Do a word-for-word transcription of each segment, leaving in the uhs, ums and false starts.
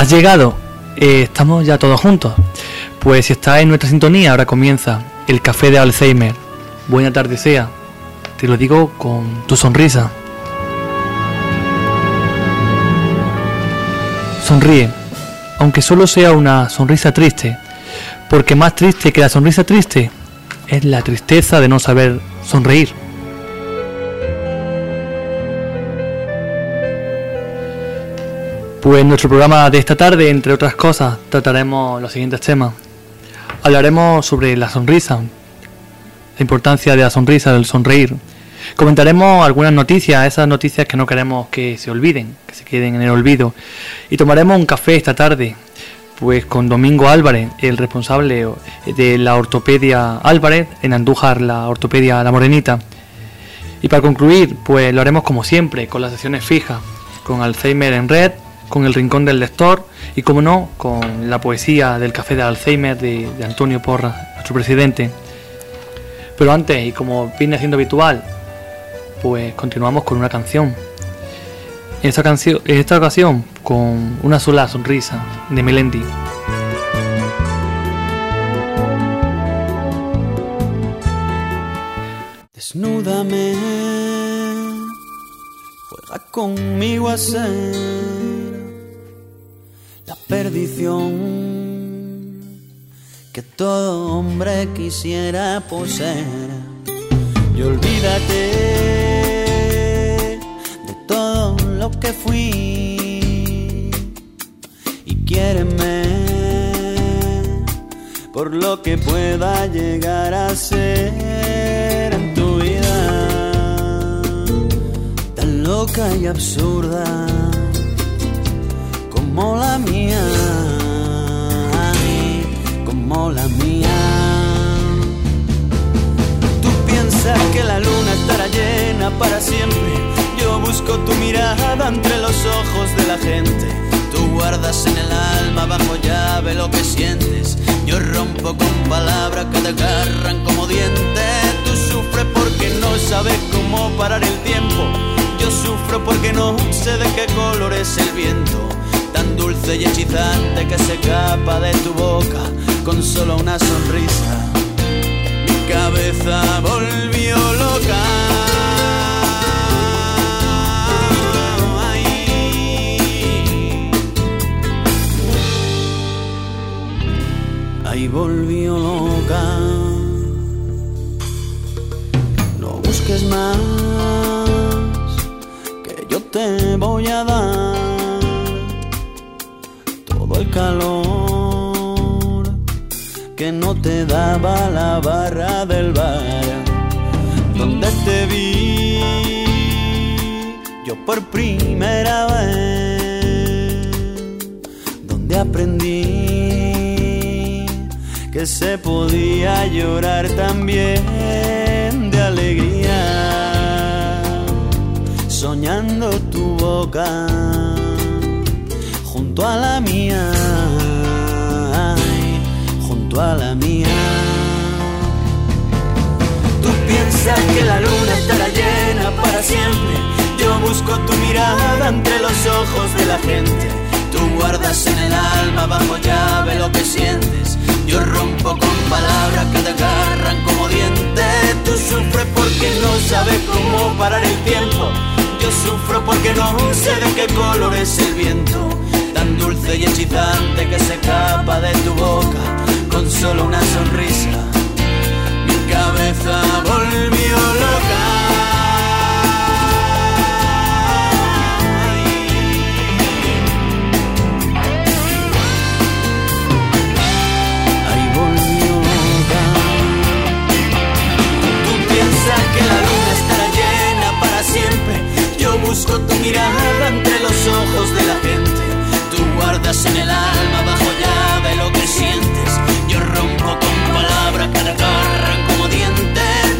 ¿Has llegado? Eh, estamos ya todos juntos. Pues si estás en nuestra sintonía, ahora comienza el Café de Alzheimer. Buena tarde sea. Te lo digo con tu sonrisa. Sonríe, aunque solo sea una sonrisa triste, porque más triste que la sonrisa triste es la tristeza de no saber sonreír. Pues en nuestro programa de esta tarde, entre otras cosas, trataremos los siguientes temas. Hablaremos sobre la sonrisa, la importancia de la sonrisa, del sonreír. Comentaremos algunas noticias, esas noticias que no queremos que se olviden, que se queden en el olvido. Y tomaremos un café esta tarde, pues con Domingo Álvarez, el responsable de la ortopedia Álvarez, en Andújar, la ortopedia La Morenita. Y para concluir, pues lo haremos como siempre, con las sesiones fijas, con Alzheimer en Red, con el Rincón del Lector y, como no, con la poesía del Café de Alzheimer de, de Antonio Porras, nuestro presidente. Pero antes, y como viene siendo habitual, pues continuamos con una canción. En esta, canción, en esta ocasión, con Una sola sonrisa, de Melendi. Desnúdame, juega conmigo a ser la perdición que todo hombre quisiera poseer. Y olvídate de todo lo que fui y quiéreme por lo que pueda llegar a ser en tu vida, tan loca y absurda como la mía, como la mía. Tú piensas que la luna estará llena para siempre. Yo busco tu mirada entre los ojos de la gente. Tú guardas en el alma bajo llave lo que sientes. Yo rompo con palabras que te agarran como dientes. Tú sufres porque no sabes cómo parar el tiempo. Yo sufro porque no sé de qué color es el viento, tan dulce y hechizante que se escapa de tu boca con solo una sonrisa. Mi cabeza volvió loca. Ay. Ahí volvió loca. No busques más, que yo te voy a dar todo el calor que no te daba la barra del bar donde te vi yo por primera vez, donde aprendí que se podía llorar también de alegría, soñando tu boca junto a la mía, ay, junto a la mía. Tú piensas que la luna estará llena para siempre. Yo busco tu mirada entre los ojos de la gente. Tú guardas en el alma bajo llave lo que sientes. Yo rompo con palabras que te agarran como dientes. Tú sufres porque no sabes cómo parar el tiempo. Yo sufro porque no sé de qué color es el viento, tan dulce y hechizante que se escapa de tu boca con solo una sonrisa. Mi cabeza volvió loca. Ahí volvió loca. Tú piensas que la luna estará llena para siempre. Yo busco tu mirada entre los ojos de la gente. Tú guardas en el alma bajo llave lo que sientes. Yo rompo con palabras que te agarran como dientes.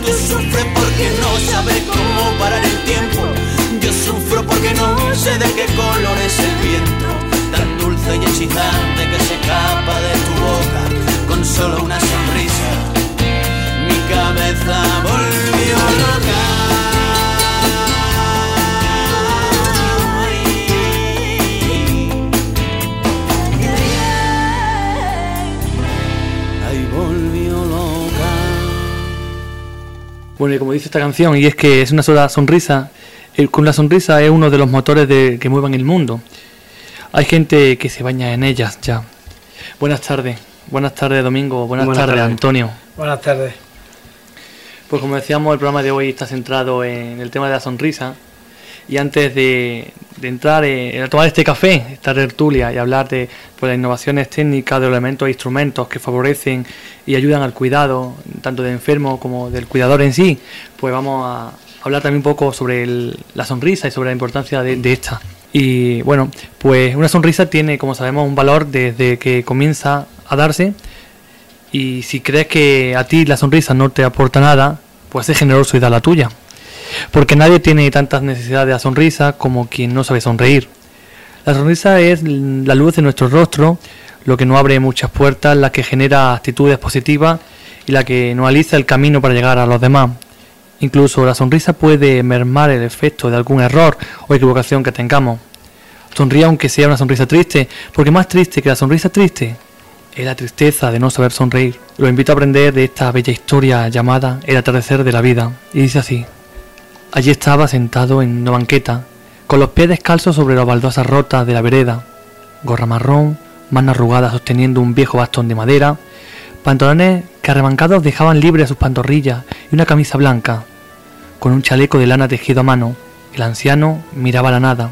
Bueno, y como dice esta canción, y es que es una sola sonrisa, el, con la sonrisa es uno de los motores de, que muevan el mundo. Hay gente que se baña en ellas ya. Buenas tardes, buenas tardes Domingo, buenas, buenas tardes, tardes Antonio. Buenas tardes. Pues como decíamos, el programa de hoy está centrado en el tema de la sonrisa. Y antes de, de entrar eh, a tomar este café, esta tertulia y hablar de pues, las innovaciones técnicas, de los elementos e instrumentos que favorecen y ayudan al cuidado, tanto del enfermo como del cuidador en sí, pues vamos a hablar también un poco sobre el, la sonrisa y sobre la importancia de, de esta. Y bueno, pues una sonrisa tiene, como sabemos, un valor desde que comienza a darse. Y si crees que a ti la sonrisa no te aporta nada, pues sé generoso y da la tuya. Porque nadie tiene tantas necesidades de la sonrisa como quien no sabe sonreír. La sonrisa es la luz de nuestro rostro, lo que nos abre muchas puertas, la que genera actitudes positivas y la que nos aliza el camino para llegar a los demás. Incluso la sonrisa puede mermar el efecto de algún error o equivocación que tengamos. Sonríe aunque sea una sonrisa triste, porque más triste que la sonrisa triste es la tristeza de no saber sonreír. Lo invito a aprender de esta bella historia llamada El atardecer de la vida, y dice así. Allí estaba sentado en una banqueta, con los pies descalzos sobre las baldosas rotas de la vereda, gorra marrón, mano arrugada sosteniendo un viejo bastón de madera, pantalones que arremangados dejaban libres sus pantorrillas y una camisa blanca. Con un chaleco de lana tejido a mano, el anciano miraba la nada.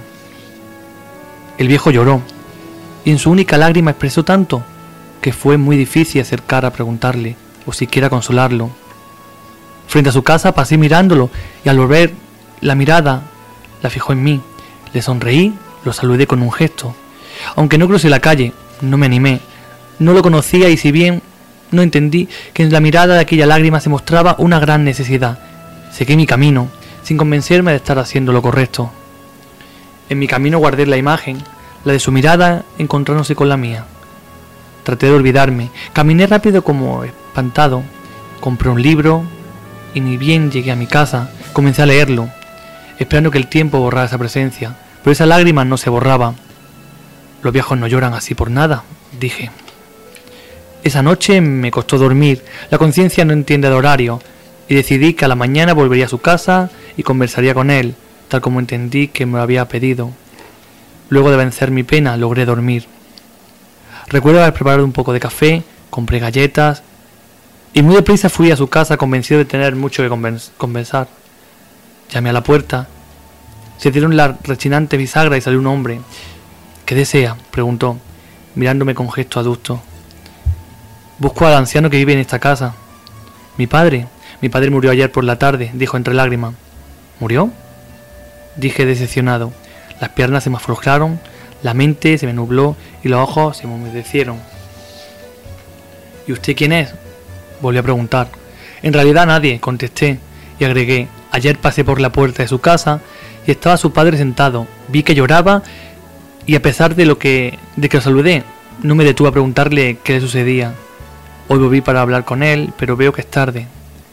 El viejo lloró, y en su única lágrima expresó tanto que fue muy difícil acercar a preguntarle, o siquiera consolarlo. Frente a su casa pasé mirándolo y al volver la mirada la fijó en mí. Le sonreí, lo saludé con un gesto. Aunque no crucé la calle, no me animé. No lo conocía y si bien no entendí que en la mirada de aquella lágrima se mostraba una gran necesidad, seguí mi camino, sin convencerme de estar haciendo lo correcto. En mi camino guardé la imagen, la de su mirada encontrándose con la mía. Traté de olvidarme, caminé rápido como espantado, compré un libro, y ni bien llegué a mi casa, comencé a leerlo, esperando que el tiempo borrara esa presencia, pero esa lágrima no se borraba. Los viejos no lloran así por nada, dije. Esa noche me costó dormir, la conciencia no entiende de horario, y decidí que a la mañana volvería a su casa y conversaría con él, tal como entendí que me lo había pedido. Luego de vencer mi pena, logré dormir. Recuerdo haber preparado un poco de café, compré galletas, y muy deprisa fui a su casa convencido de tener mucho que conversar. Llamé a la puerta, se dieron la rechinante bisagra y salió un hombre. ¿Qué desea?, preguntó, mirándome con gesto adusto. Busco al anciano que vive en esta casa. Mi padre, mi padre murió ayer por la tarde, dijo entre lágrimas. ¿Murió?, dije decepcionado. Las piernas se me aflojaron, la mente se me nubló y los ojos se me humedecieron. ¿Y usted quién es?, volví a preguntar. En realidad nadie, contesté, y agregué, ayer pasé por la puerta de su casa y estaba su padre sentado, vi que lloraba y a pesar de lo que, de que lo saludé, no me detuve a preguntarle qué le sucedía. Hoy volví para hablar con él, pero veo que es tarde.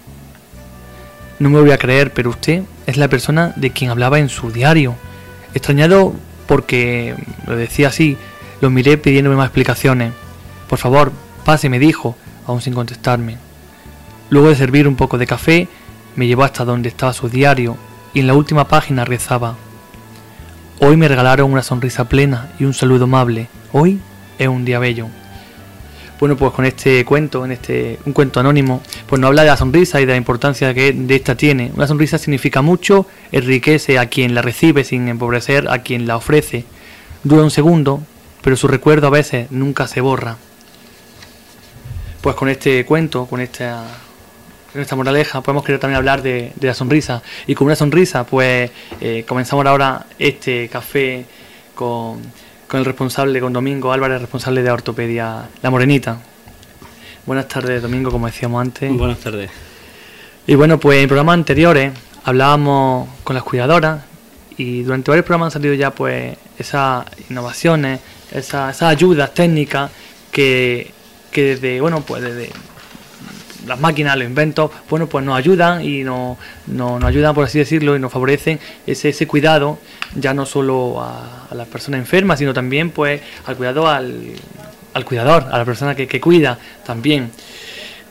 No me voy a creer, pero usted es la persona de quien hablaba en su diario. Extrañado porque lo decía así, lo miré pidiéndome más explicaciones. Por favor, pase, me dijo, aún sin contestarme. Luego de servir un poco de café, me llevó hasta donde estaba su diario y en la última página rezaba: hoy me regalaron una sonrisa plena y un saludo amable. Hoy es un día bello. Bueno, pues con este cuento, en este un cuento anónimo, pues nos habla de la sonrisa y de la importancia que de esta tiene. Una sonrisa significa mucho, enriquece a quien la recibe sin empobrecer a quien la ofrece. Dura un segundo, pero su recuerdo a veces nunca se borra. Pues con este cuento, con esta, con esta moraleja, podemos querer también hablar de, de la sonrisa. Y con una sonrisa, pues eh, comenzamos ahora este café con, con el responsable, con Domingo Álvarez, responsable de ortopedia La Morenita. Buenas tardes, Domingo, como decíamos antes. Buenas tardes. Y bueno, pues en programas anteriores hablábamos con las cuidadoras y durante varios programas han salido ya pues esas innovaciones, esas, esas ayudas técnicas que... que desde, bueno, pues desde las máquinas, los inventos, bueno, pues nos ayudan y nos, nos, nos ayudan, por así decirlo, y nos favorecen ese, ese cuidado, ya no solo a, a las personas enfermas, sino también pues al cuidado al, al cuidador, a la persona que, que cuida también.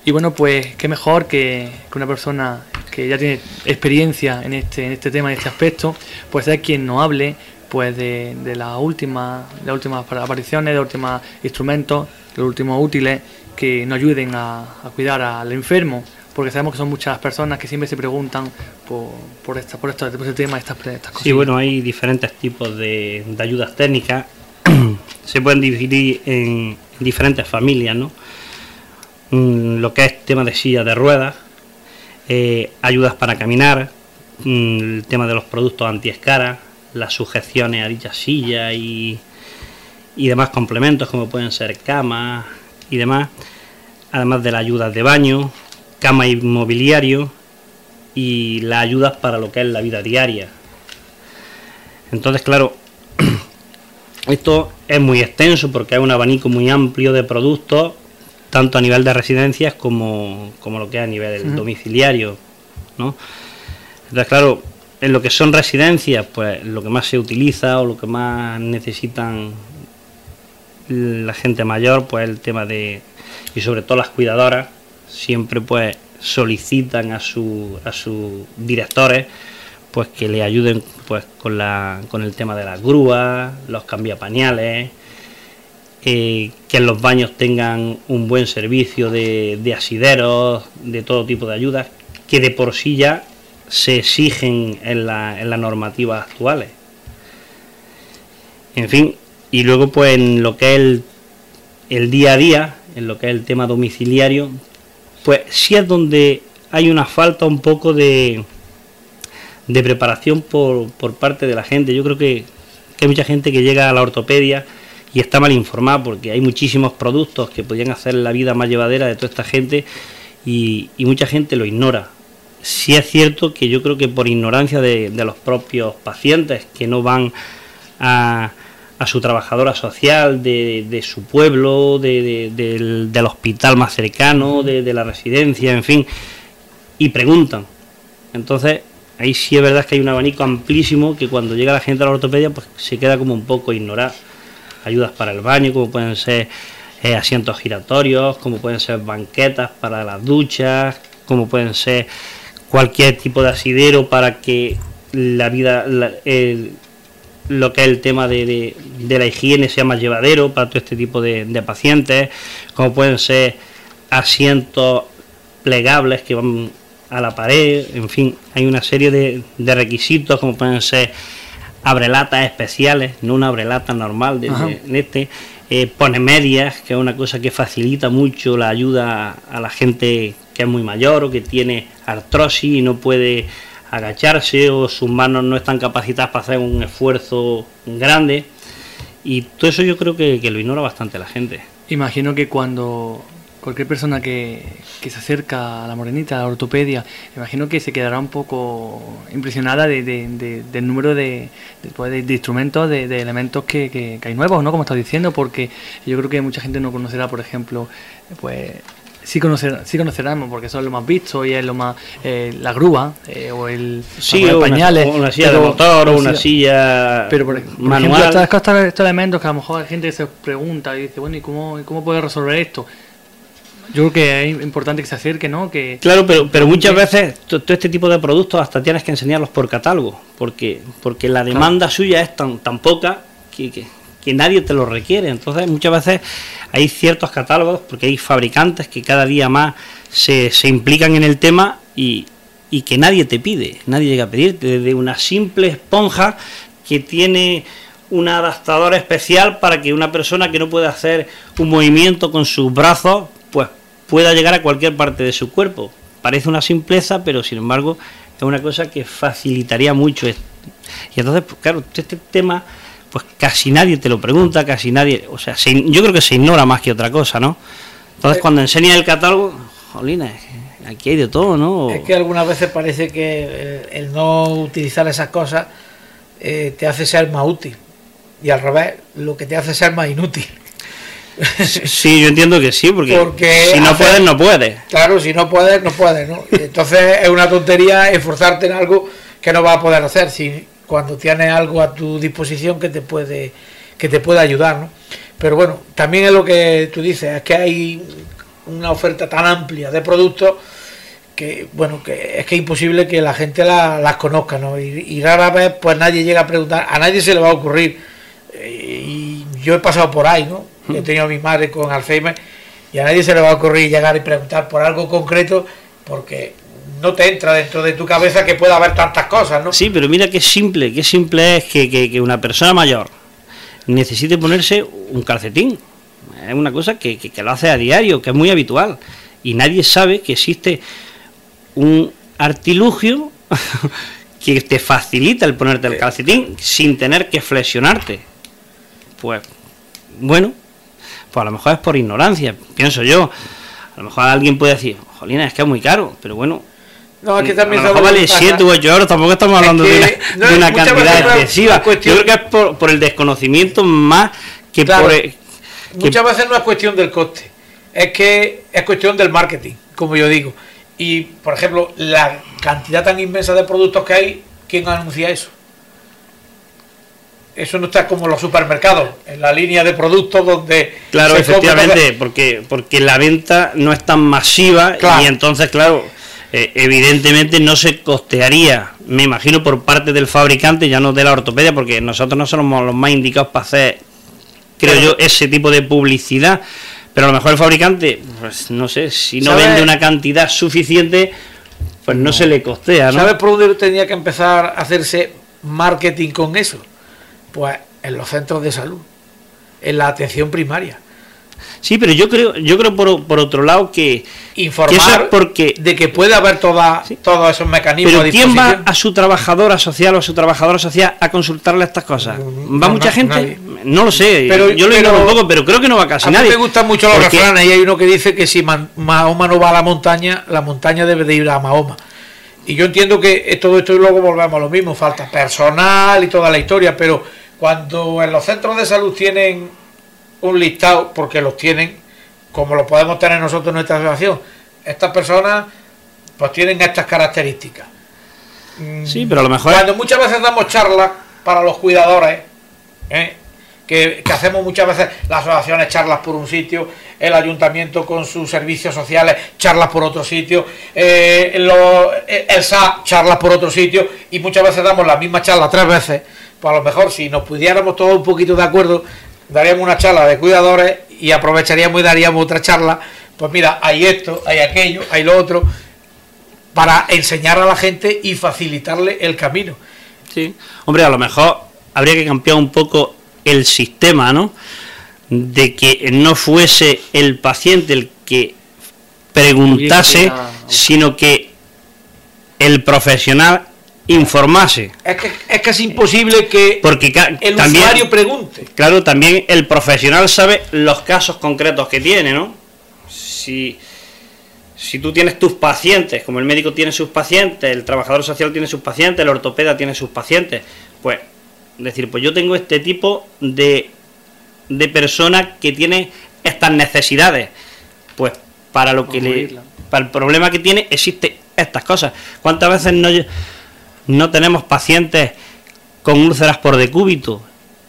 Y bueno, pues qué mejor que, que una persona que ya tiene experiencia en este en este tema, en este aspecto, pues ser quien nos hable pues de, de las últimas de las últimas apariciones, de los últimos instrumentos, de los últimos útiles que nos ayuden a, a cuidar al enfermo, porque sabemos que son muchas personas que siempre se preguntan por por esta por esto, por este tema, estas, estas cosas. Sí, bueno, hay diferentes tipos de, de ayudas técnicas. Se pueden dividir en diferentes familias, ¿no? Lo que es tema de silla de ruedas, eh, ayudas para caminar, el tema de los productos antiescaras, las sujeciones a dicha silla y, y demás complementos como pueden ser camas y demás, además de las ayudas de baño, cama y mobiliario y las ayudas para lo que es la vida diaria. Entonces, claro, esto es muy extenso porque hay un abanico muy amplio de productos, tanto a nivel de residencias como, como lo que es a nivel uh-huh. domiciliario, ¿no? Entonces, claro, en lo que son residencias, pues lo que más se utiliza o lo que más necesitan la gente mayor, pues el tema de, y sobre todo las cuidadoras, siempre pues solicitan a su, a sus directores pues que le ayuden pues con la con el tema de las grúas, los cambiapañales, eh, que en los baños tengan un buen servicio de, de asideros, de todo tipo de ayudas, que de por sí ya se exigen en la, en las normativas actuales. En fin, y luego pues en lo que es el, el día a día, en lo que es el tema domiciliario, pues sí es donde hay una falta un poco de, de preparación por, por parte de la gente. Yo creo que, que hay mucha gente que llega a la ortopedia y está mal informada porque hay muchísimos productos que podrían hacer la vida más llevadera de toda esta gente y, y mucha gente lo ignora. Sí es cierto que yo creo que por ignorancia de, de los propios pacientes que no van a, a su trabajadora social de, de su pueblo, de, de, del, del hospital más cercano, de, de la residencia, en fin, y preguntan. Entonces, ahí sí es verdad que hay un abanico amplísimo que cuando llega la gente a la ortopedia pues se queda como un poco ignorado. Ayudas para el baño, como pueden ser eh, asientos giratorios, como pueden ser banquetas para las duchas, como pueden ser cualquier tipo de asidero para que la vida, la, el, lo que es el tema de, de, de la higiene sea más llevadero para todo este tipo de, de pacientes, como pueden ser asientos plegables que van a la pared, en fin, hay una serie de, de requisitos como pueden ser abrelatas especiales, no una abrelata normal de, de, de este, eh, pone medias, que es una cosa que facilita mucho la ayuda a la gente que es muy mayor o que tiene artrosis y no puede agacharse o sus manos no están capacitadas para hacer un esfuerzo grande, y todo eso yo creo que, que lo ignora bastante la gente. Imagino que cuando cualquier persona que, que se acerca a la Morenita, a la ortopedia, imagino que se quedará un poco impresionada de, de, de, del número de, de, pues de, de instrumentos, de, de elementos que, que, que hay nuevos, ¿no? Como estás diciendo, porque yo creo que mucha gente no conocerá, por ejemplo, pues sí, conocer, sí conoceremos, porque eso es lo más visto y es lo más, eh, la grúa eh, o el sí, o pañales, una, una silla pero, de motor o una silla pero por, por manual. Ejemplo, estos, estos, estos elementos que a lo mejor hay gente que se pregunta y dice, bueno, ¿y cómo, cómo puedo resolver esto? Yo creo que es importante que se acerque, ¿no? Que claro, pero pero muchas veces todo este tipo de productos hasta tienes que enseñarlos por catálogo, porque porque la demanda claro. suya es tan tan poca que, que, que nadie te lo requiere. Entonces muchas veces hay ciertos catálogos, porque hay fabricantes que cada día más se, se implican en el tema y, y que nadie te pide, nadie llega a pedirte, desde una simple esponja que tiene un adaptador especial para que una persona que no puede hacer un movimiento con sus brazos pues pueda llegar a cualquier parte de su cuerpo. Parece una simpleza, pero sin embargo es una cosa que facilitaría mucho esto. Y entonces, pues, claro, este tema pues casi nadie te lo pregunta, casi nadie, o sea, se, yo creo que se ignora más que otra cosa, ¿no? Entonces, cuando enseña el catálogo, jolina, aquí hay de todo, ¿no? Es que algunas veces parece que el, el no utilizar esas cosas eh, te hace ser más útil, y al revés, lo que te hace ser más inútil. Sí, yo entiendo que sí, porque, porque si no hacer, puedes, no puedes. Claro, si no puedes, no puedes, ¿no? Entonces es una tontería esforzarte en algo que no vas a poder hacer si cuando tienes algo a tu disposición que te puede, que te puede ayudar, ¿no? Pero bueno, también es lo que tú dices, es que hay una oferta tan amplia de productos que, bueno, que es que es imposible que la gente la, las conozca, ¿no? Y, y rara vez, pues nadie llega a preguntar, a nadie se le va a ocurrir. Y yo he pasado por ahí, ¿no? He tenido a mi madre con Alzheimer y a nadie se le va a ocurrir llegar y preguntar por algo concreto porque no te entra dentro de tu cabeza que pueda haber tantas cosas, ¿no? Sí, pero mira qué simple, qué simple es que, que, que una persona mayor necesite ponerse un calcetín. Es una cosa que, que, que lo hace a diario, que es muy habitual. Y nadie sabe que existe un artilugio que te facilita el ponerte el calcetín sin tener que flexionarte. Pues, bueno, pues a lo mejor es por ignorancia, pienso yo. A lo mejor alguien puede decir, jolina, es que es muy caro, pero bueno, no, es que también a lo mejor vale siete u ocho euros, tampoco estamos hablando es que, de una, no, de una cantidad excesiva. Cuestión... Yo creo que es por, por el desconocimiento más que claro, por... El, muchas que... veces no es cuestión del coste, es que es cuestión del marketing, como yo digo. Y, por ejemplo, la cantidad tan inmensa de productos que hay, ¿quién anuncia eso? Eso no está como los supermercados, en la línea de productos donde... Claro, efectivamente, porque porque la venta no es tan masiva, claro. Y entonces, claro, eh, evidentemente no se costearía, me imagino, por parte del fabricante, ya no de la ortopedia, porque nosotros no somos los más indicados para hacer, creo claro. yo, ese tipo de publicidad, pero a lo mejor el fabricante, pues no sé, si no ¿Sabe? vende una cantidad suficiente, pues no, no se le costea, ¿no? ¿Sabes por dónde tenía que empezar a hacerse marketing con eso? Pues en los centros de salud, en la atención primaria. Sí, pero yo creo, yo creo por, por otro lado que informar que eso es porque de que puede haber toda, ¿sí? todos esos mecanismos. Pero ¿quién va a su trabajadora social o a su trabajadora social a consultarle estas cosas? ¿Va no, mucha no, gente? Nadie. No lo sé, pero, yo lo ignoro un poco, pero creo que no va casi a nadie. A mí me gustan mucho los porque... refranes y hay uno que dice que si Mahoma no va a la montaña, la montaña debe de ir a Mahoma. Y yo entiendo que todo esto y luego volvemos a lo mismo, falta personal y toda la historia, pero cuando en los centros de salud tienen un listado, porque los tienen, como lo podemos tener nosotros en nuestra asociación, estas personas pues tienen estas características. Sí, pero a lo mejor... Cuando muchas veces damos charlas para los cuidadores, ¿eh? que, que hacemos muchas veces las asociaciones charlas por un sitio, el ayuntamiento con sus servicios sociales charlas por otro sitio, eh, lo, el S A charlas por otro sitio, y muchas veces damos la misma charla tres veces. Pues a lo mejor si nos pudiéramos todos un poquito de acuerdo, daríamos una charla de cuidadores y aprovecharíamos y daríamos otra charla, pues mira, hay esto, hay aquello, hay lo otro, para enseñar a la gente y facilitarle el camino. Sí, hombre, a lo mejor habría que cambiar un poco el sistema, ¿no? De que no fuese el paciente el que preguntase, sino que el profesional informase. Es que es casi imposible que porque el también, usuario pregunte. Claro, también el profesional sabe los casos concretos que tiene, ¿no? Si, si tú tienes tus pacientes, como el médico tiene sus pacientes, el trabajador social tiene sus pacientes, el ortopeda tiene sus pacientes, pues decir, pues yo tengo este tipo de, de persona que tiene estas necesidades, pues para lo que le, para el problema que tiene existe estas cosas. ¿Cuántas veces no no tenemos pacientes con úlceras por decúbito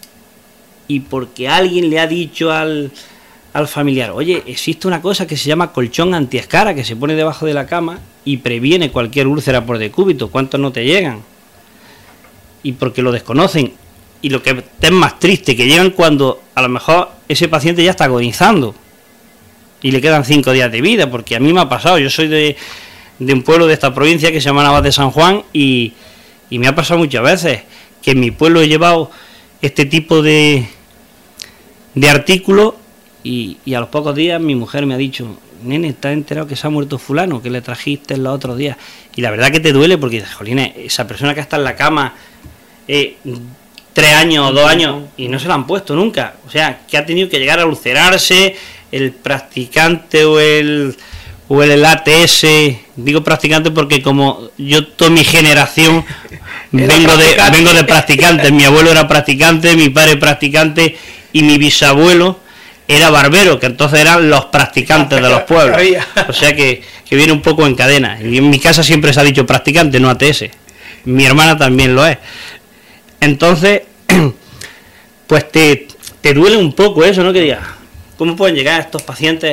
y porque alguien le ha dicho al, al familiar, oye, existe una cosa que se llama colchón antiescara que se pone debajo de la cama y previene cualquier úlcera por decúbito? ¿Cuántos no te llegan? Y porque lo desconocen. Y lo que es más triste, que llegan cuando a lo mejor ese paciente ya está agonizando y le quedan cinco días de vida, porque a mí me ha pasado. Yo soy de, de un pueblo de esta provincia que se llama Navas de San Juan y, y me ha pasado muchas veces que en mi pueblo he llevado este tipo de, de artículos y, y a los pocos días mi mujer me ha dicho, nene, ¿estás enterado que se ha muerto fulano, que le trajiste los otros días? Y la verdad que te duele porque dices, jolines, esa persona que está en la cama eh, tres años o dos años y no se la han puesto nunca, o sea, que ha tenido que llegar a ulcerarse el practicante o el o el A T S, digo practicante porque como yo toda mi generación vengo de vengo de practicantes, mi abuelo era practicante, mi padre practicante y mi bisabuelo era barbero, que entonces eran los practicantes de los pueblos, o sea que, que viene un poco en cadena. Y en mi casa siempre se ha dicho practicante, no A T S, mi hermana también lo es. Entonces, pues te, te duele un poco eso, ¿no? Que digas, ¿cómo pueden llegar estos pacientes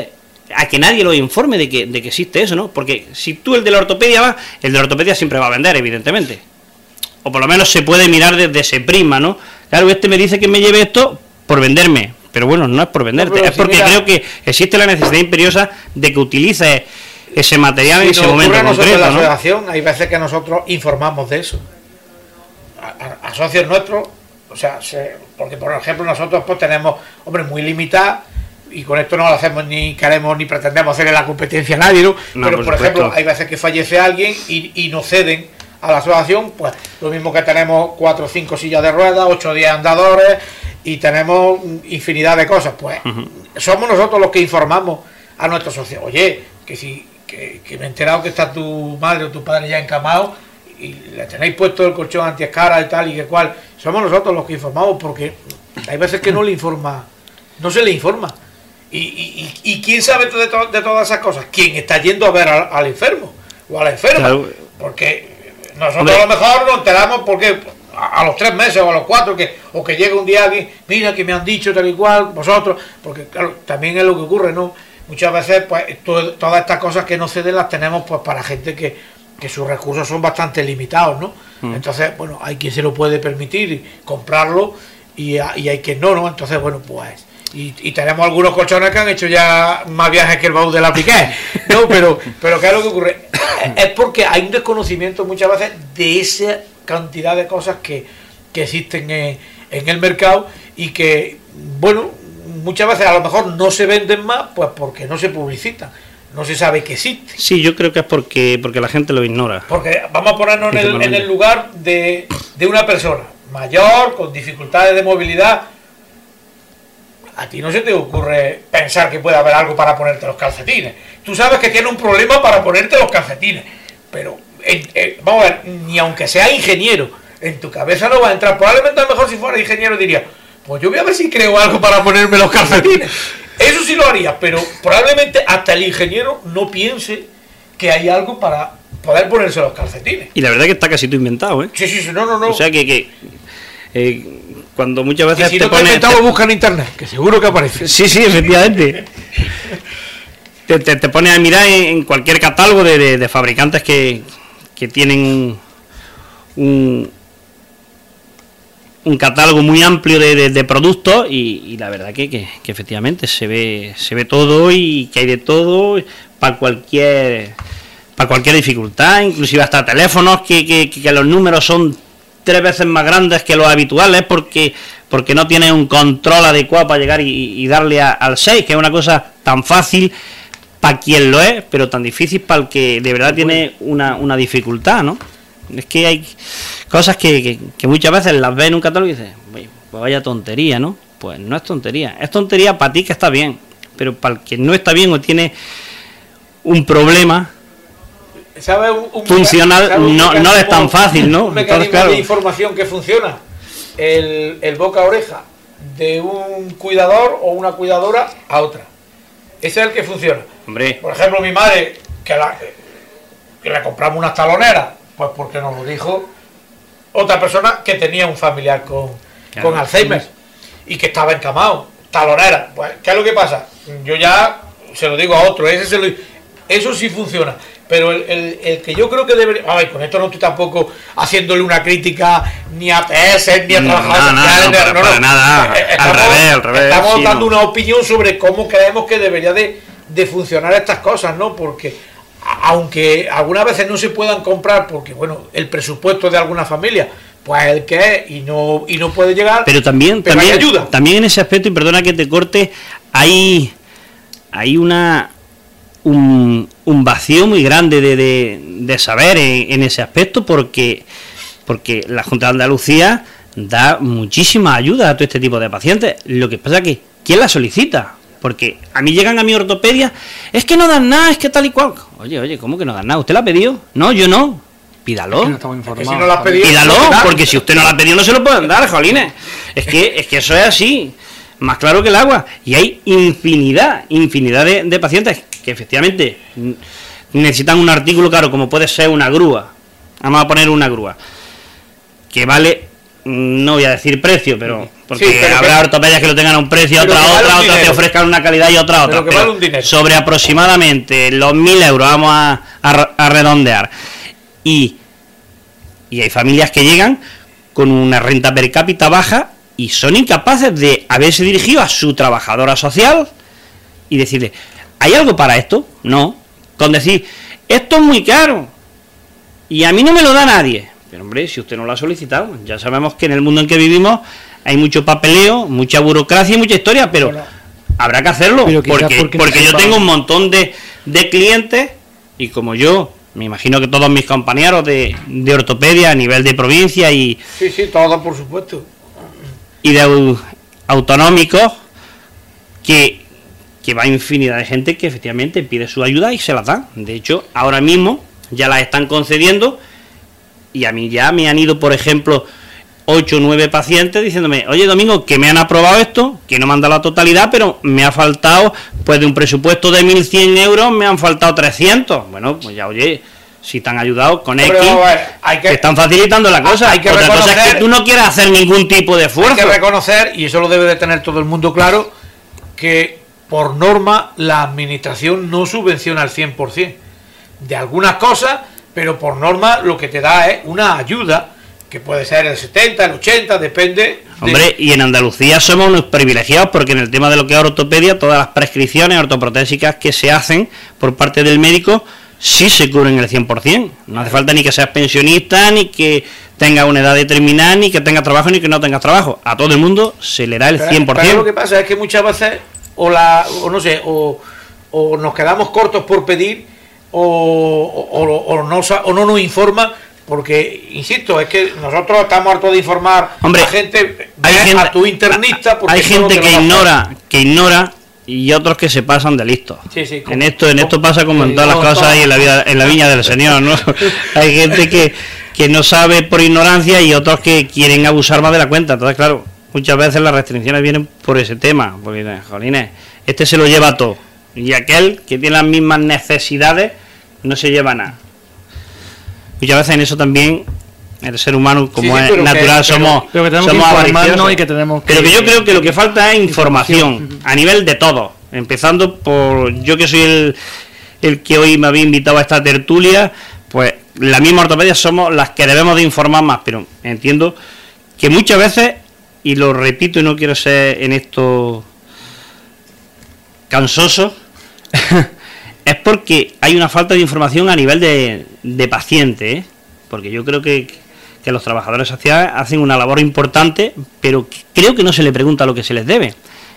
a que nadie los informe de que, de que existe eso, ¿no? Porque si tú el de la ortopedia vas, el de la ortopedia siempre va a vender, evidentemente. O por lo menos se puede mirar desde ese prisma, ¿no? Claro, este me dice que me lleve esto por venderme, pero bueno, no es por venderte, no, es porque si mira, creo que existe la necesidad imperiosa de que utilices ese material si en ese momento concreto, en la ¿no? asociación, hay veces que nosotros informamos de eso. A, a, a socios nuestros, o sea, se, porque por ejemplo nosotros pues tenemos, hombre, muy limitada, y con esto no lo hacemos ni queremos ni pretendemos hacerle la competencia a nadie, ¿no? No, pero por, por ejemplo, hay veces que fallece alguien y, y nos ceden a la asociación, pues lo mismo que tenemos cuatro o cinco sillas de ruedas, ocho o diez andadores y tenemos infinidad de cosas, pues uh-huh. somos nosotros los que informamos a nuestros socios. Oye, que si que, que me he enterado que está tu madre o tu padre ya encamado y le tenéis puesto el colchón antiescara y tal y que cual, somos nosotros los que informamos, porque hay veces que no le informa, no se le informa. Y, y, y, y quién sabe de, to, de todas esas cosas, quién está yendo a ver al, al enfermo o a la enferma, claro. Porque nosotros Hombre. a lo mejor nos enteramos porque a, a los tres meses o a los cuatro que o que llega un día alguien, mira que me han dicho tal y cual, vosotros, porque claro, también es lo que ocurre, ¿no? Muchas veces pues to, todas estas cosas que no ceden las tenemos pues para gente que, que sus recursos son bastante limitados, ¿no? Mm. Entonces, bueno, hay quien se lo puede permitir comprarlo y, y hay quien no, ¿no? Entonces, bueno, pues Y, y tenemos algunos colchones que han hecho ya más viajes que el baúl de la Piqué, ¿no? Pero, pero ¿qué es lo que ocurre? Es porque hay un desconocimiento muchas veces de esa cantidad de cosas que, que existen en, en el mercado y que, bueno, muchas veces a lo mejor no se venden más, pues porque no se publicitan, no se sabe que existen. Sí, yo creo que es porque, porque la gente lo ignora. Porque vamos a ponernos en el, en el lugar de, de una persona mayor, con dificultades de movilidad. A ti no se te ocurre pensar que puede haber algo para ponerte los calcetines. Tú sabes que tiene un problema para ponerte los calcetines, pero en, en, vamos a ver, ni aunque sea ingeniero, en tu cabeza no va a entrar. Probablemente a lo mejor si fuera ingeniero diría, pues yo voy a ver si creo algo para ponerme los calcetines. Eso sí lo haría, pero probablemente hasta el ingeniero no piense que hay algo para poder ponerse los calcetines. Y la verdad que está casi todo inventado, ¿eh? Sí, sí, sí, no, no, no. O sea que... que eh, cuando muchas veces y si te no te pones, inventado, te... busca en internet, que seguro que aparece. Sí, sí, efectivamente. te, te, te pones a mirar en, en cualquier catálogo de, de, de fabricantes que, que tienen un, un catálogo muy amplio de, de, de productos y, y la verdad que, que, que efectivamente se ve se ve todo y que hay de todo para cualquier para cualquier dificultad, inclusive hasta teléfonos que, que, que los números son tres veces más grandes que los habituales porque porque no tiene un control adecuado para llegar y, y darle a, al seis, que es una cosa tan fácil para quien lo es, pero tan difícil para el que de verdad tiene una, una dificultad, ¿no? Es que hay cosas que, que, que muchas veces las ves en un catálogo y dices, pues vaya tontería, ¿no? Pues no es tontería, es tontería para ti que está bien, pero para el que no está bien o tiene un problema ¿sabe un, un funcional, ¿sabe un no, no es tan fácil, ¿no? Un mecanismo Entonces, claro, de información que funciona, el, el boca a oreja de un cuidador o una cuidadora a otra. Ese es el que funciona. Hombre. Por ejemplo, mi madre, que, la, que le compramos unas taloneras, pues porque nos lo dijo otra persona que tenía un familiar con, claro, con Alzheimer y que estaba encamado. Talonera. Pues, ¿qué es lo que pasa? Yo ya se lo digo a otro, ese se lo, eso sí funciona. Pero el, el, el que yo creo que debería... Ay, con esto no estoy tampoco haciéndole una crítica ni a P S, ni a trabajadores no, sociales, no, no, no, no, para nada. Estamos, al revés, al revés. Estamos sí, dando no. una opinión sobre cómo creemos que debería de, de funcionar estas cosas, ¿no? Porque aunque algunas veces no se puedan comprar, porque, bueno, el presupuesto de alguna familia, pues el que es y no, y no puede llegar... Pero también, pero también, hay ayuda. También en ese aspecto, y perdona que te corte, hay, hay una... Un, un vacío muy grande de, de, de saber en, en ese aspecto porque porque la Junta de Andalucía da muchísima ayuda a todo este tipo de pacientes. Lo que pasa es que ¿quién la solicita? Porque a mí llegan a mi ortopedia, es que no dan nada, es que tal y cual. Oye, oye, ¿cómo que no dan nada? ¿Usted la ha pedido? No, yo no. Pídalo. Es que no estamos informados. Si no la has pedido, pídalo, porque si usted no la ha pedido no se lo pueden dar, jolines. Es que, es que eso es así, más claro que el agua. Y hay infinidad, infinidad de, de pacientes que efectivamente necesitan un artículo, claro, como puede ser una grúa. Vamos a poner una grúa que vale, no voy a decir precio, pero Porque Sí, pero habrá que- ortopedias que lo tengan a un precio, pero otras que vale otra, un otras te dinero. ofrezcan una calidad y otras Pero otra. que vale un dinero. Sobre aproximadamente los mil euros, vamos a, a, a redondear. Y, y hay familias que llegan con una renta per cápita baja y son incapaces de haberse dirigido a su trabajadora social y decirle, ¿hay algo para esto? No. Con decir, esto es muy caro y a mí no me lo da nadie. Pero hombre, si usted no lo ha solicitado, ya sabemos que en el mundo en que vivimos hay mucho papeleo, mucha burocracia y mucha historia, pero Bueno. habrá que hacerlo, Pero quizás porque, porque no porque yo sepa- tengo un montón de, de clientes y como yo, me imagino que todos mis compañeros de, de ortopedia a nivel de provincia y, Sí, sí, todo por supuesto. y de au- autonómicos, que, que va infinidad de gente que efectivamente pide su ayuda y se las dan. De hecho, ahora mismo ya las están concediendo y a mí ya me han ido, por ejemplo, ocho o nueve pacientes diciéndome, oye Domingo, que me han aprobado esto, que no me han dado la totalidad, pero me ha faltado, pues de un presupuesto de mil cien euros, me han faltado trescientos. Bueno, pues ya, oye, si te han ayudado con Hombre, X, vamos a ver, hay que- te están facilitando la cosa. hay que Otra cosa es reconocer- que tú no quieras hacer ningún tipo de esfuerzo. Hay que reconocer, y eso lo debe de tener todo el mundo claro, que por norma la administración no subvenciona al cien por ciento de algunas cosas, pero por norma lo que te da es una ayuda, que puede ser el setenta, el ochenta, depende. de- Hombre, y en Andalucía somos unos privilegiados porque en el tema de lo que es ortopedia, todas las prescripciones ortoprotésicas que se hacen por parte del médico sí se cubren el cien por ciento. No hace falta ni que seas pensionista, ni que tengas una edad determinada, ni que tengas trabajo, ni que no tengas trabajo. A todo el mundo se le da el Pero- cien por pero ciento. lo que pasa es que muchas veces, o, la, o no sé, o, o nos quedamos cortos por pedir, o, o, o- o no, sa- o no nos informan, porque, insisto, es que nosotros estamos hartos de informar Hombre, a gente, hay ve gente- a tu internista, porque Hay eso es lo gente que nos va a hacer. ignora, que ignora y otros que se pasan de listos. Sí, sí, como- en esto, en esto como- pasa como en sí, todas las como cosas todo. y en la vida, en la viña del Señor, ¿no? Hay gente que, que no sabe por ignorancia y otros que quieren abusar más de la cuenta. Entonces, claro, muchas veces las restricciones vienen por ese tema, porque jolines, este se lo lleva todo y aquel que tiene las mismas necesidades no se lleva nada. Muchas veces en eso también el ser humano, como Sí, sí, es pero que- natural, pero- somos, pero que tenemos somos que informarnos avariciosos. y que tenemos que- Pero que yo creo que lo que falta es información, Información. a nivel de todo, empezando por yo que soy el, el que hoy me había invitado a esta tertulia, pues la misma ortopedia somos las que debemos de informar más, pero entiendo que muchas veces, y lo repito y no quiero ser en esto cansoso, es porque hay una falta de información a nivel de, de paciente, ¿eh? Porque yo creo que, que los trabajadores sociales hacen una labor importante, pero que creo que no se le pregunta lo que se les debe.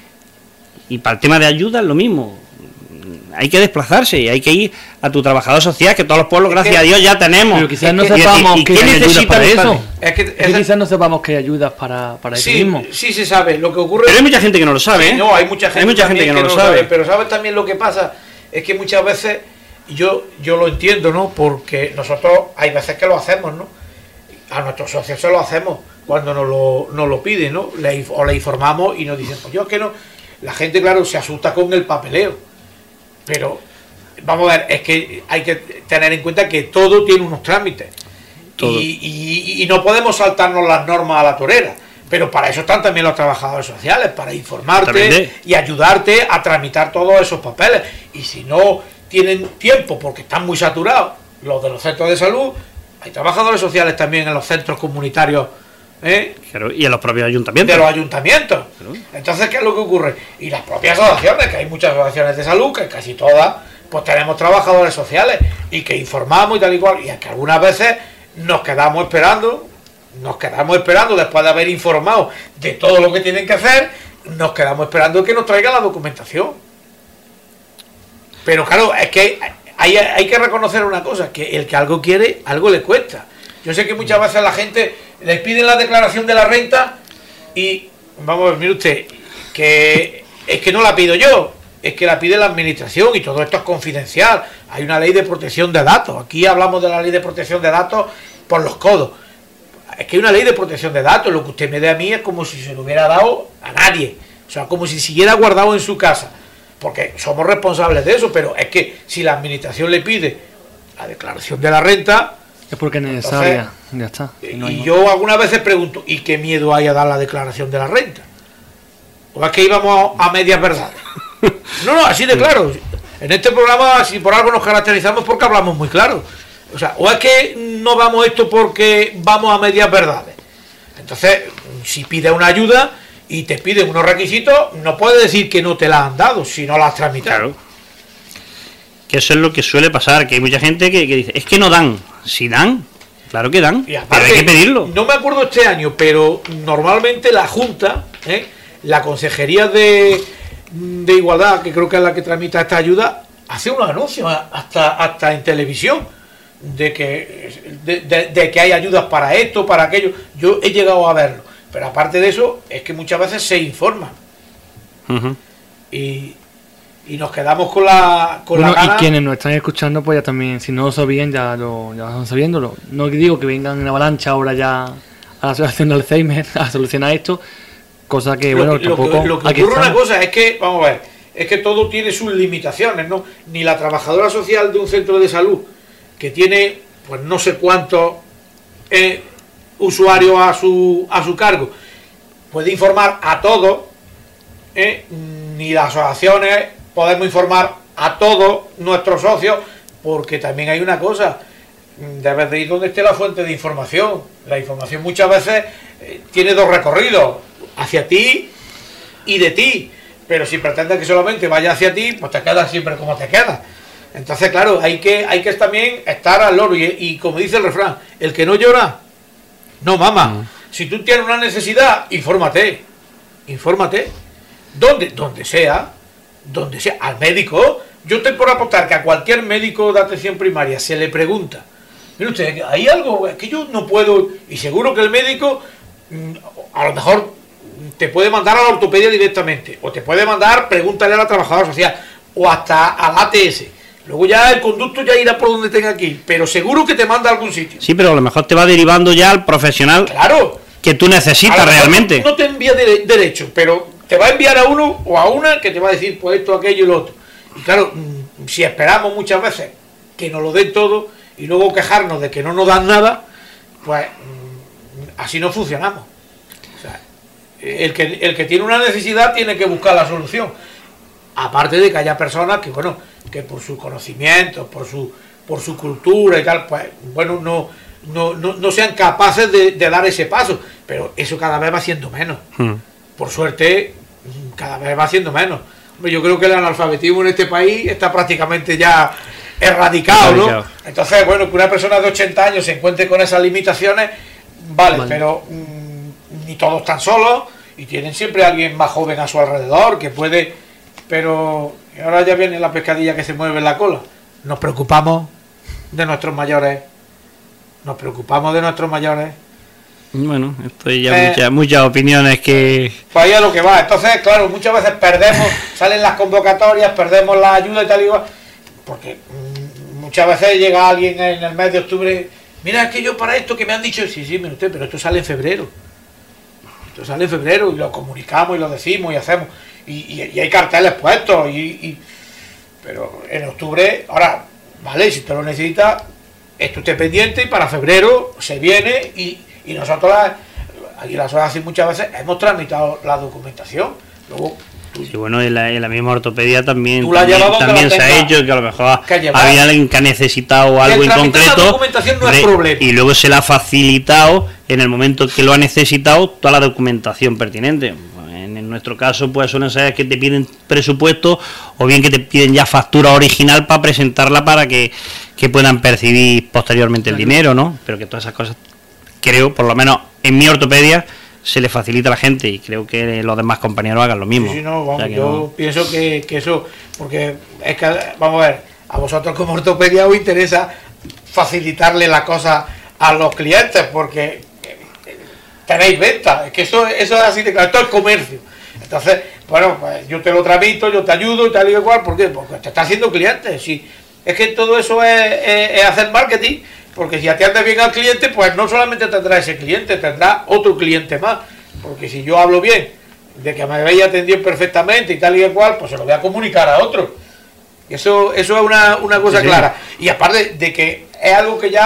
Y para el tema de ayuda es lo mismo. Hay que desplazarse y hay que ir a tu trabajador social, que todos los pueblos, Es gracias que- a Dios, ya tenemos. Pero quizás Es no que- sepamos ¿y que qué hay ayudas necesitan para ustedes? eso. Es que, Es que esa- quizás no sepamos que hay ayudas para, para eso sí, mismo. sí se sabe. Lo que ocurre Pero hay mucha gente que no lo sabe, Sí, ¿eh? no, hay mucha gente, Hay mucha gente también que no lo sabe. Pero sabes también lo que pasa, es que muchas veces, yo yo lo entiendo, ¿no? Porque nosotros hay veces que lo hacemos, ¿no? A nuestros socios se lo hacemos cuando nos lo, nos lo piden, ¿no? Le, o le informamos y nos dicen, pues yo es que no. La gente, claro, se asusta con el papeleo. Pero, vamos a ver, es que hay que tener en cuenta que todo tiene unos trámites. Todo. Y, y- y no podemos saltarnos las normas a la torera. Pero para eso están también los trabajadores sociales, para informarte Exactamente. y ayudarte a tramitar todos esos papeles. Y si no tienen tiempo porque están muy saturados, los de los centros de salud, hay trabajadores sociales también en los centros comunitarios, ¿eh? Claro, y en los propios ayuntamientos. de los ayuntamientos. Claro. Entonces, ¿qué es lo que ocurre? Y las propias asociaciones, que hay muchas asociaciones de salud, que casi todas, pues tenemos trabajadores sociales y que informamos y tal y cual. Y es que algunas veces nos quedamos esperando, nos quedamos esperando después de haber informado de todo lo que tienen que hacer, nos quedamos esperando que nos traigan la documentación. Pero claro, es que hay, hay que reconocer una cosa, que el que algo quiere, algo le cuesta. Yo sé que muchas veces la gente les piden la declaración de la renta y, vamos a ver, mire usted, que es que no la pido yo, es que la pide la administración y todo esto es confidencial. Hay una ley de protección de datos. Aquí hablamos de la ley de protección de datos por los codos. Es que hay una ley de protección de datos. Lo que usted me dé a mí es como si se lo hubiera dado a nadie. O sea, como si siguiera guardado en su casa. Porque somos responsables de eso, pero es que si la administración le pide la declaración de la renta, Es porque es necesaria, ya está. Y, no hay y más. yo algunas veces pregunto, ¿y qué miedo hay a dar la declaración de la renta? ¿O es que íbamos a, a medias verdades? No, no, así de claro. En este programa, si por algo nos caracterizamos, porque hablamos muy claro. O sea, o es que no vamos esto porque vamos a medias verdades. Entonces, si pides una ayuda y te piden unos requisitos, no puedes decir que no te la han dado si no la has tramitado. Claro. Que eso es lo que suele pasar, que hay mucha gente que, que dice, es que no dan. Si dan, claro que dan, Y aparte, pero hay que pedirlo. No me acuerdo este año, pero normalmente la Junta, ¿eh? la Consejería de, de Igualdad, que creo que es la que tramita esta ayuda, hace unos anuncios hasta, hasta en televisión de que, de, de, de que hay ayudas para esto, para aquello. Yo he llegado a verlo, pero aparte de eso, es que muchas veces se informan. Uh-huh. Y... y nos quedamos con la con Bueno, la y gana. quienes nos están escuchando, pues ya también, si no lo sabían, ya lo, ya lo están sabiéndolo. No digo que vengan en avalancha ahora ya a la asociación de Alzheimer a solucionar esto, cosa que, Lo bueno, que- lo tampoco... que, lo que aquí ocurre una estamos. cosa es que, vamos a ver, es que todo tiene sus limitaciones, ¿no? Ni la trabajadora social de un centro de salud, que tiene, pues no sé cuántos eh, usuarios a su, a su cargo, puede informar a todos, eh, ni las asociaciones podemos informar a todos nuestros socios, porque también hay una cosa, debes de ir donde esté la fuente de información. La información muchas veces eh, tiene dos recorridos, hacia ti y de ti, pero si pretendes que solamente vaya hacia ti, pues te quedas siempre como te quedas. Entonces, claro, hay que hay que también estar al loro, y, y como dice el refrán, el que no llora, no mama. Mm. Si tú tienes una necesidad, infórmate, infórmate, donde, donde sea, donde sea, al médico. Yo estoy por apostar que a cualquier médico de atención primaria se le pregunta, mire usted, hay algo que yo no puedo, y seguro que el médico mm, a lo mejor te puede mandar a la ortopedia directamente, o te puede mandar, pregúntale a la trabajadora social, o hasta al A T S. Luego ya el conducto ya irá por donde tenga que ir, pero seguro que te manda a algún sitio. Sí, pero a lo mejor te va derivando ya al profesional Claro. que tú A necesitas lo mejor realmente. No te envía de- derecho, pero te va a enviar a uno o a una que te va a decir pues esto, aquello y lo otro. Y claro, mm, si esperamos muchas veces que nos lo den todo y luego quejarnos de que no nos dan nada, pues mm, así no funcionamos. O sea, el que, el que tiene una necesidad tiene que buscar la solución. Aparte de que haya personas que, bueno, que por sus conocimientos, por su, por su cultura y tal, pues, bueno, no, no, no, no sean capaces de, de dar ese paso. Pero eso cada vez va siendo menos. Mm. Por suerte, cada vez va siendo menos. Hombre, yo creo que el analfabetismo en este país está prácticamente ya erradicado, ¿no? Erradicado. Entonces, bueno, que una persona de ochenta años se encuentre con esas limitaciones, vale, Vale. pero mm, ni todos están solos y tienen siempre a alguien más joven a su alrededor que puede... Pero ahora ya viene la pescadilla que se mueve en la cola. Nos preocupamos de nuestros mayores. Nos preocupamos de nuestros mayores. Bueno, esto hay ya Eh, muchas, muchas opiniones que... Pues ahí es lo que va. Entonces, claro, muchas veces perdemos, salen las convocatorias, perdemos la ayuda y tal y igual, porque mm, muchas veces llega alguien en el mes de octubre, mira, es que yo para esto que me han dicho, sí, sí, mire usted, pero esto sale en febrero. Esto sale en febrero y lo comunicamos y lo decimos y hacemos. Y, y, y hay carteles puestos, y, y pero en octubre, ahora, vale, si usted lo necesita, esté usted pendiente y para febrero se viene y, y nosotros la, aquí en la asociación muchas veces hemos tramitado la documentación. Luego, tú- Sí, bueno, en la, en la misma ortopedia también, Tú la también, llevas donde también la se ha tengas hecho que a lo mejor que llevar. había alguien que ha necesitado algo en tramitar la concreto documentación no es re- problema. y luego se le ha facilitado en el momento que lo ha necesitado toda la documentación pertinente. En, en nuestro caso pues suelen ser que te piden presupuesto o bien que te piden ya factura original para presentarla para que, que puedan percibir posteriormente el dinero, ¿no? Pero que todas esas cosas, creo, por lo menos en mi ortopedia, se le facilita a la gente y creo que los demás compañeros hagan lo mismo. Sí, sí, no, vamos, O sea que yo no- pienso que, que eso, porque es que, vamos a ver, a vosotros como ortopedia os interesa facilitarle la cosa a los clientes, porque eh, eh, tenéis venta, es que eso, eso es así de claro, esto es comercio. Entonces, bueno, pues yo te lo tramito, yo te ayudo y tal y igual, ¿por qué? Porque te está haciendo clientes, sí. Es que todo eso es, es- es hacer marketing, porque si atiendes bien al cliente, pues no solamente tendrá ese cliente, tendrá otro cliente más, porque si yo hablo bien de que me habéis atendido perfectamente y tal y cual, pues se lo voy a comunicar a otro. Eso, eso es una, una cosa Sí, sí. clara. Y aparte de que es algo que ya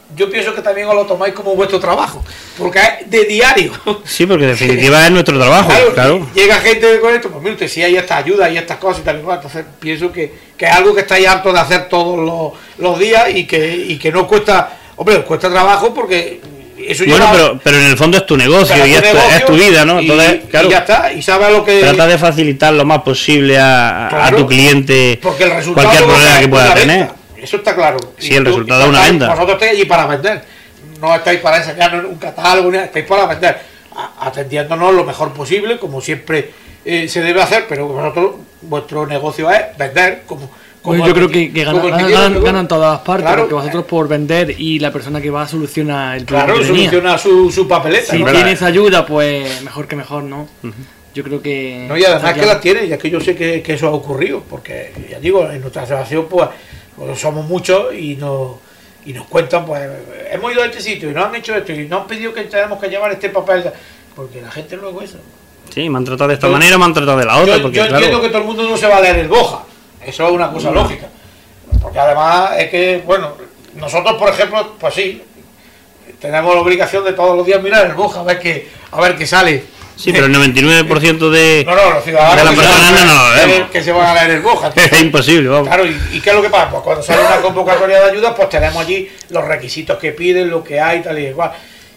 yo pienso que también os lo tomáis como vuestro trabajo, porque es de diario. Sí, porque en definitiva es nuestro trabajo, claro. claro. Llega gente con esto, pues mire usted, si hay esta ayuda y estas cosas y tal y cual, entonces pienso que, que es algo que estáis hartos de hacer todos los, los días y que, y que no cuesta, hombre, os cuesta trabajo porque eso bueno, lleva, pero, pero en el fondo es tu negocio y tu es, negocio, es tu vida, ¿no? Entonces, y, claro, y ya está, y sabes lo que... Trata de facilitar lo más posible a, claro, a tu cliente porque el resultado cualquier problema que pueda tener. Venta. Eso está claro. Sí, el resultado de una venta. Vosotros estáis allí para vender. No estáis para enseñarnos un catálogo, estáis para vender. Atendiéndonos lo mejor posible, como siempre eh, se debe hacer, pero vosotros, vuestro negocio es vender. Como, como bueno, yo creo que, que ganan, ganan, ganan, ganan todas partes, claro, porque vosotros por vender y la persona que va soluciona el problema. Claro, que soluciona su, su papeleta. Si ¿no? tienes ayuda, pues mejor que mejor, ¿no? Uh-huh. Yo creo que... No, y además que la tiene, y es que yo sé que, que eso ha ocurrido, porque ya digo, en nuestra asociación pues, pues somos muchos y nos, y nos cuentan, pues hemos ido a este sitio y nos han hecho esto y nos han pedido que tenemos que llevar este papel, porque la gente luego eso. Sí, me han tratado de esta yo, manera, me han tratado de la otra. Yo, porque, yo claro, entiendo que todo el mundo no se va a leer el Boja, eso es una cosa no. lógica, porque además es que, bueno, nosotros por ejemplo, pues sí, tenemos la obligación de todos los días mirar el Boja, a ver qué, a ver qué sale. Sí, pero el noventa y nueve por ciento de, no, no, los ciudadanos de las personas no, no lo vemos. Que se van a leer el Boja. Es imposible, vamos. Claro, ¿y, ¿y qué es lo que pasa? Pues cuando sale una convocatoria de ayuda, pues tenemos allí los requisitos que piden, lo que hay, tal y igual.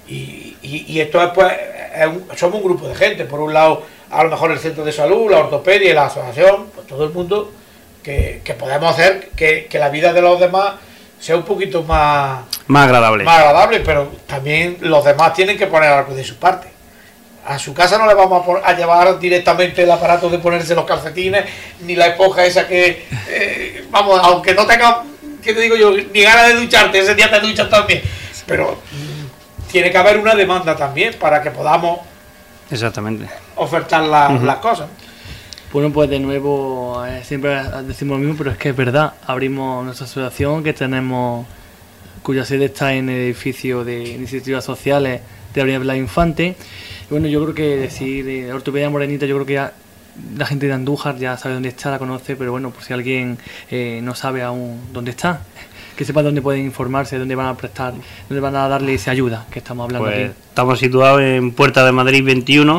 Y, y, y esto es, pues, es un, somos un grupo de gente. Por un lado, a lo mejor el centro de salud, la ortopedia y la asociación, pues todo el mundo que, que podemos hacer que, que la vida de los demás sea un poquito más... Más agradable. Más agradable, pero también los demás tienen que poner algo de su parte. A su casa no le vamos a, por, a llevar directamente el aparato de ponerse los calcetines, ni la esponja esa que, eh, vamos, aunque no tenga, ¿qué te digo yo? Ni ganas de ducharte, ese día te duchas también. Pero mmm, tiene que haber una demanda también para que podamos exactamente ofertar la, uh-huh. las cosas. Bueno, pues de nuevo, eh, siempre decimos lo mismo, pero es que es verdad, abrimos nuestra asociación que tenemos, cuya sede está en el edificio de iniciativas sociales de Avenida Blas Infante. Y bueno, yo creo que decir eh, Ortopedia Morenita, yo creo que ya la gente de Andújar ya sabe dónde está, la conoce, pero bueno, por si alguien eh, no sabe aún dónde está, que sepa dónde pueden informarse, dónde van a prestar, dónde van a darle esa ayuda que estamos hablando pues aquí. Estamos situados en Puerta de Madrid veintiuno,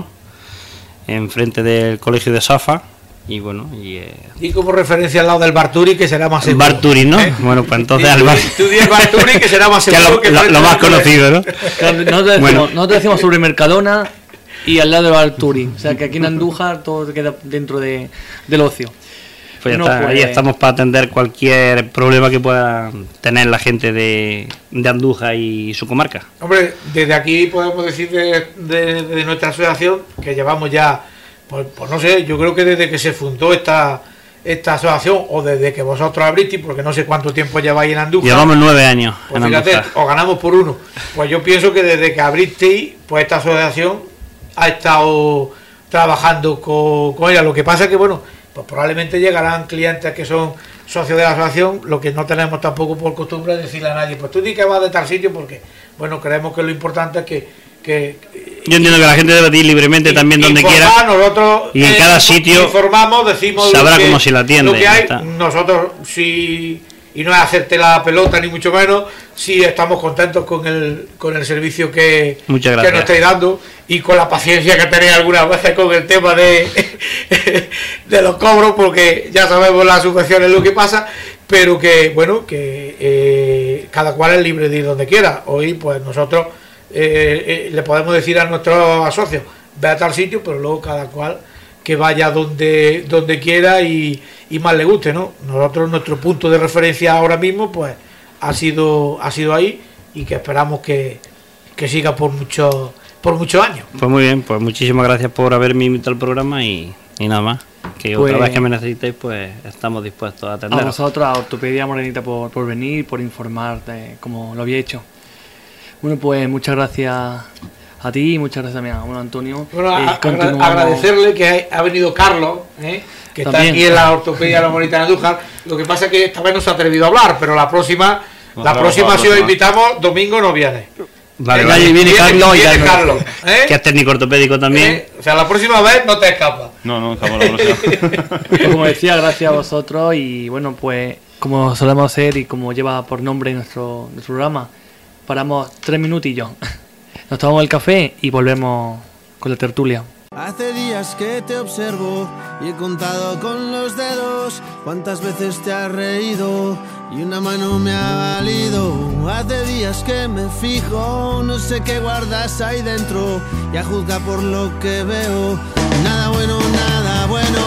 enfrente del Colegio de Safa. Y bueno, y, eh, y como referencia al lado del Barturi, que será más seguro. Barturi, ¿no? ¿Eh? Bueno, pues entonces al bar. Tú di el Barturi, que será más seguro. Que que lo, lo, lo más conocido, ¿no? Claro, nosotros, decimos, bueno. nosotros decimos sobre Mercadona y al lado del Barturi. O sea que aquí en Andújar todo queda dentro de, del ocio. Pues ya está, pues, ahí estamos para atender cualquier problema que pueda tener la gente de, de Andújar y su comarca. Hombre, desde aquí podemos decir de, de, de nuestra asociación que llevamos ya. Pues, pues no sé, yo creo que desde que se fundó esta esta asociación o desde que vosotros abristeis, porque no sé cuánto tiempo lleváis en Andújar. Llevamos nueve años. Pues en fíjate, Andújar. Os ganamos por uno. Pues yo pienso que desde que abristeis, pues esta asociación ha estado trabajando con, con ella. Lo que pasa es que, bueno, pues probablemente llegarán clientes que son socios de la asociación, lo que no tenemos tampoco por costumbre es decirle a nadie, pues tú di que vas de tal sitio, porque, bueno, creemos que lo importante es que Que, yo entiendo que la gente debe ir libremente y, también donde quiera, nosotros y en eh, cada sitio informamos, decimos sabrá lo que, cómo se la atiende, lo que hay. Nosotros sí, y no es hacerte la pelota ni mucho menos, sí estamos contentos con el con el servicio que, que nos estáis dando y con la paciencia que tenéis algunas veces con el tema de de los cobros, porque ya sabemos las subvenciones lo que pasa, pero que bueno, que eh, cada cual es libre de ir donde quiera. Hoy pues nosotros Eh, eh, le podemos decir a nuestros socios, ve a tal sitio, pero luego cada cual que vaya donde donde quiera y, y más le guste, ¿no? Nosotros, nuestro punto de referencia ahora mismo, pues ha sido ha sido ahí, y que esperamos que, que siga por muchos por muchos años. Pues muy bien, pues muchísimas gracias por haberme invitado al programa y, y nada más. Que pues, otra vez que me necesitéis, pues estamos dispuestos a atender. A vosotros, a Ortopedia Morenita, por, por venir, por informar de cómo lo había hecho. Bueno, pues muchas gracias a ti y muchas gracias también a bueno, Antonio. Bueno, eh, agra agradecerle que ha venido Carlos, ¿eh? que también está aquí en la Ortopedia de la Morenita de Andújar. Lo que pasa es que esta vez no se ha atrevido a hablar, pero la próxima, no, la claro, próxima si os invitamos, domingo no viene. Vale, eh, vale. Viene, viene Carlos, viene y Carlos ¿eh? que es técnico ortopédico también. ¿Eh? O sea, la próxima vez no te escapas. No, no escapamos la próxima. Pues como decía, gracias a vosotros y bueno, pues como solemos hacer y como lleva por nombre nuestro, nuestro programa, paramos tres minutillos, nos tomamos el café y volvemos con la tertulia. Hace días que te observo y he contado con los dedos cuántas veces te has reído y una mano me ha valido. Hace días que me fijo, no sé qué guardas ahí dentro y a juzgar por lo que veo, nada bueno, nada bueno.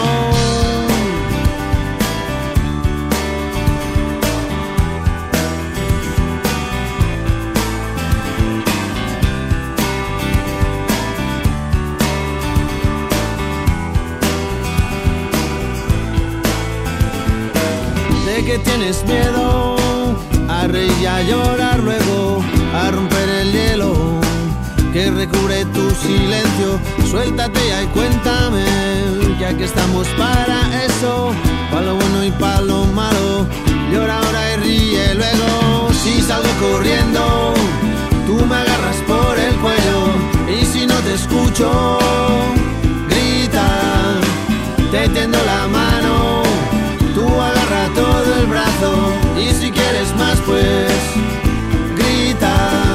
Que tienes miedo a reír y a llorar luego, a romper el hielo que recubre tu silencio. Suéltate ya y cuéntame, ya que estamos para eso, para lo bueno y para lo malo. Llora ahora y ríe luego. Si salgo corriendo, tú me agarras por el cuello, y si no te escucho, grita, te tiendo la mano. Tú agarra todo el brazo y si quieres más pues grita.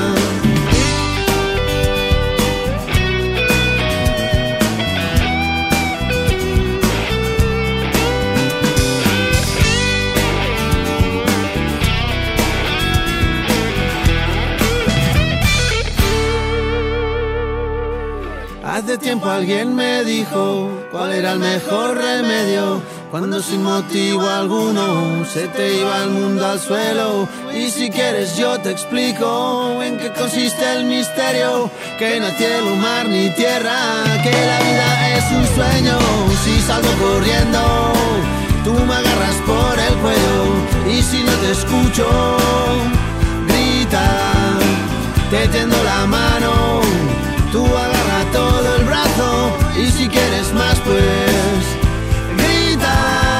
Hace tiempo alguien me dijo cuál era el mejor remedio cuando sin motivo alguno se te iba el mundo al suelo. Y si quieres yo te explico en qué consiste el misterio, que no hay cielo, mar ni tierra, que la vida es un sueño. Si salgo corriendo, tú me agarras por el cuello, y si no te escucho, grita, te tiendo la mano. Tú agarra todo el brazo, y si quieres más pues grita,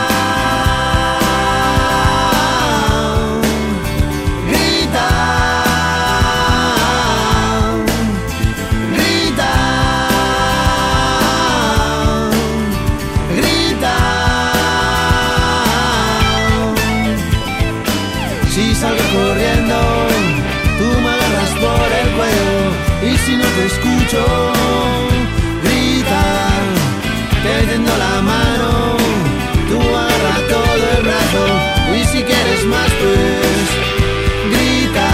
grita, grita, grita. Si salgo corriendo, tú me agarras por el cuello, y si no te escucho, grita, te tiendo la mano. Tú agarra todo el brazo, y si quieres más pues grita.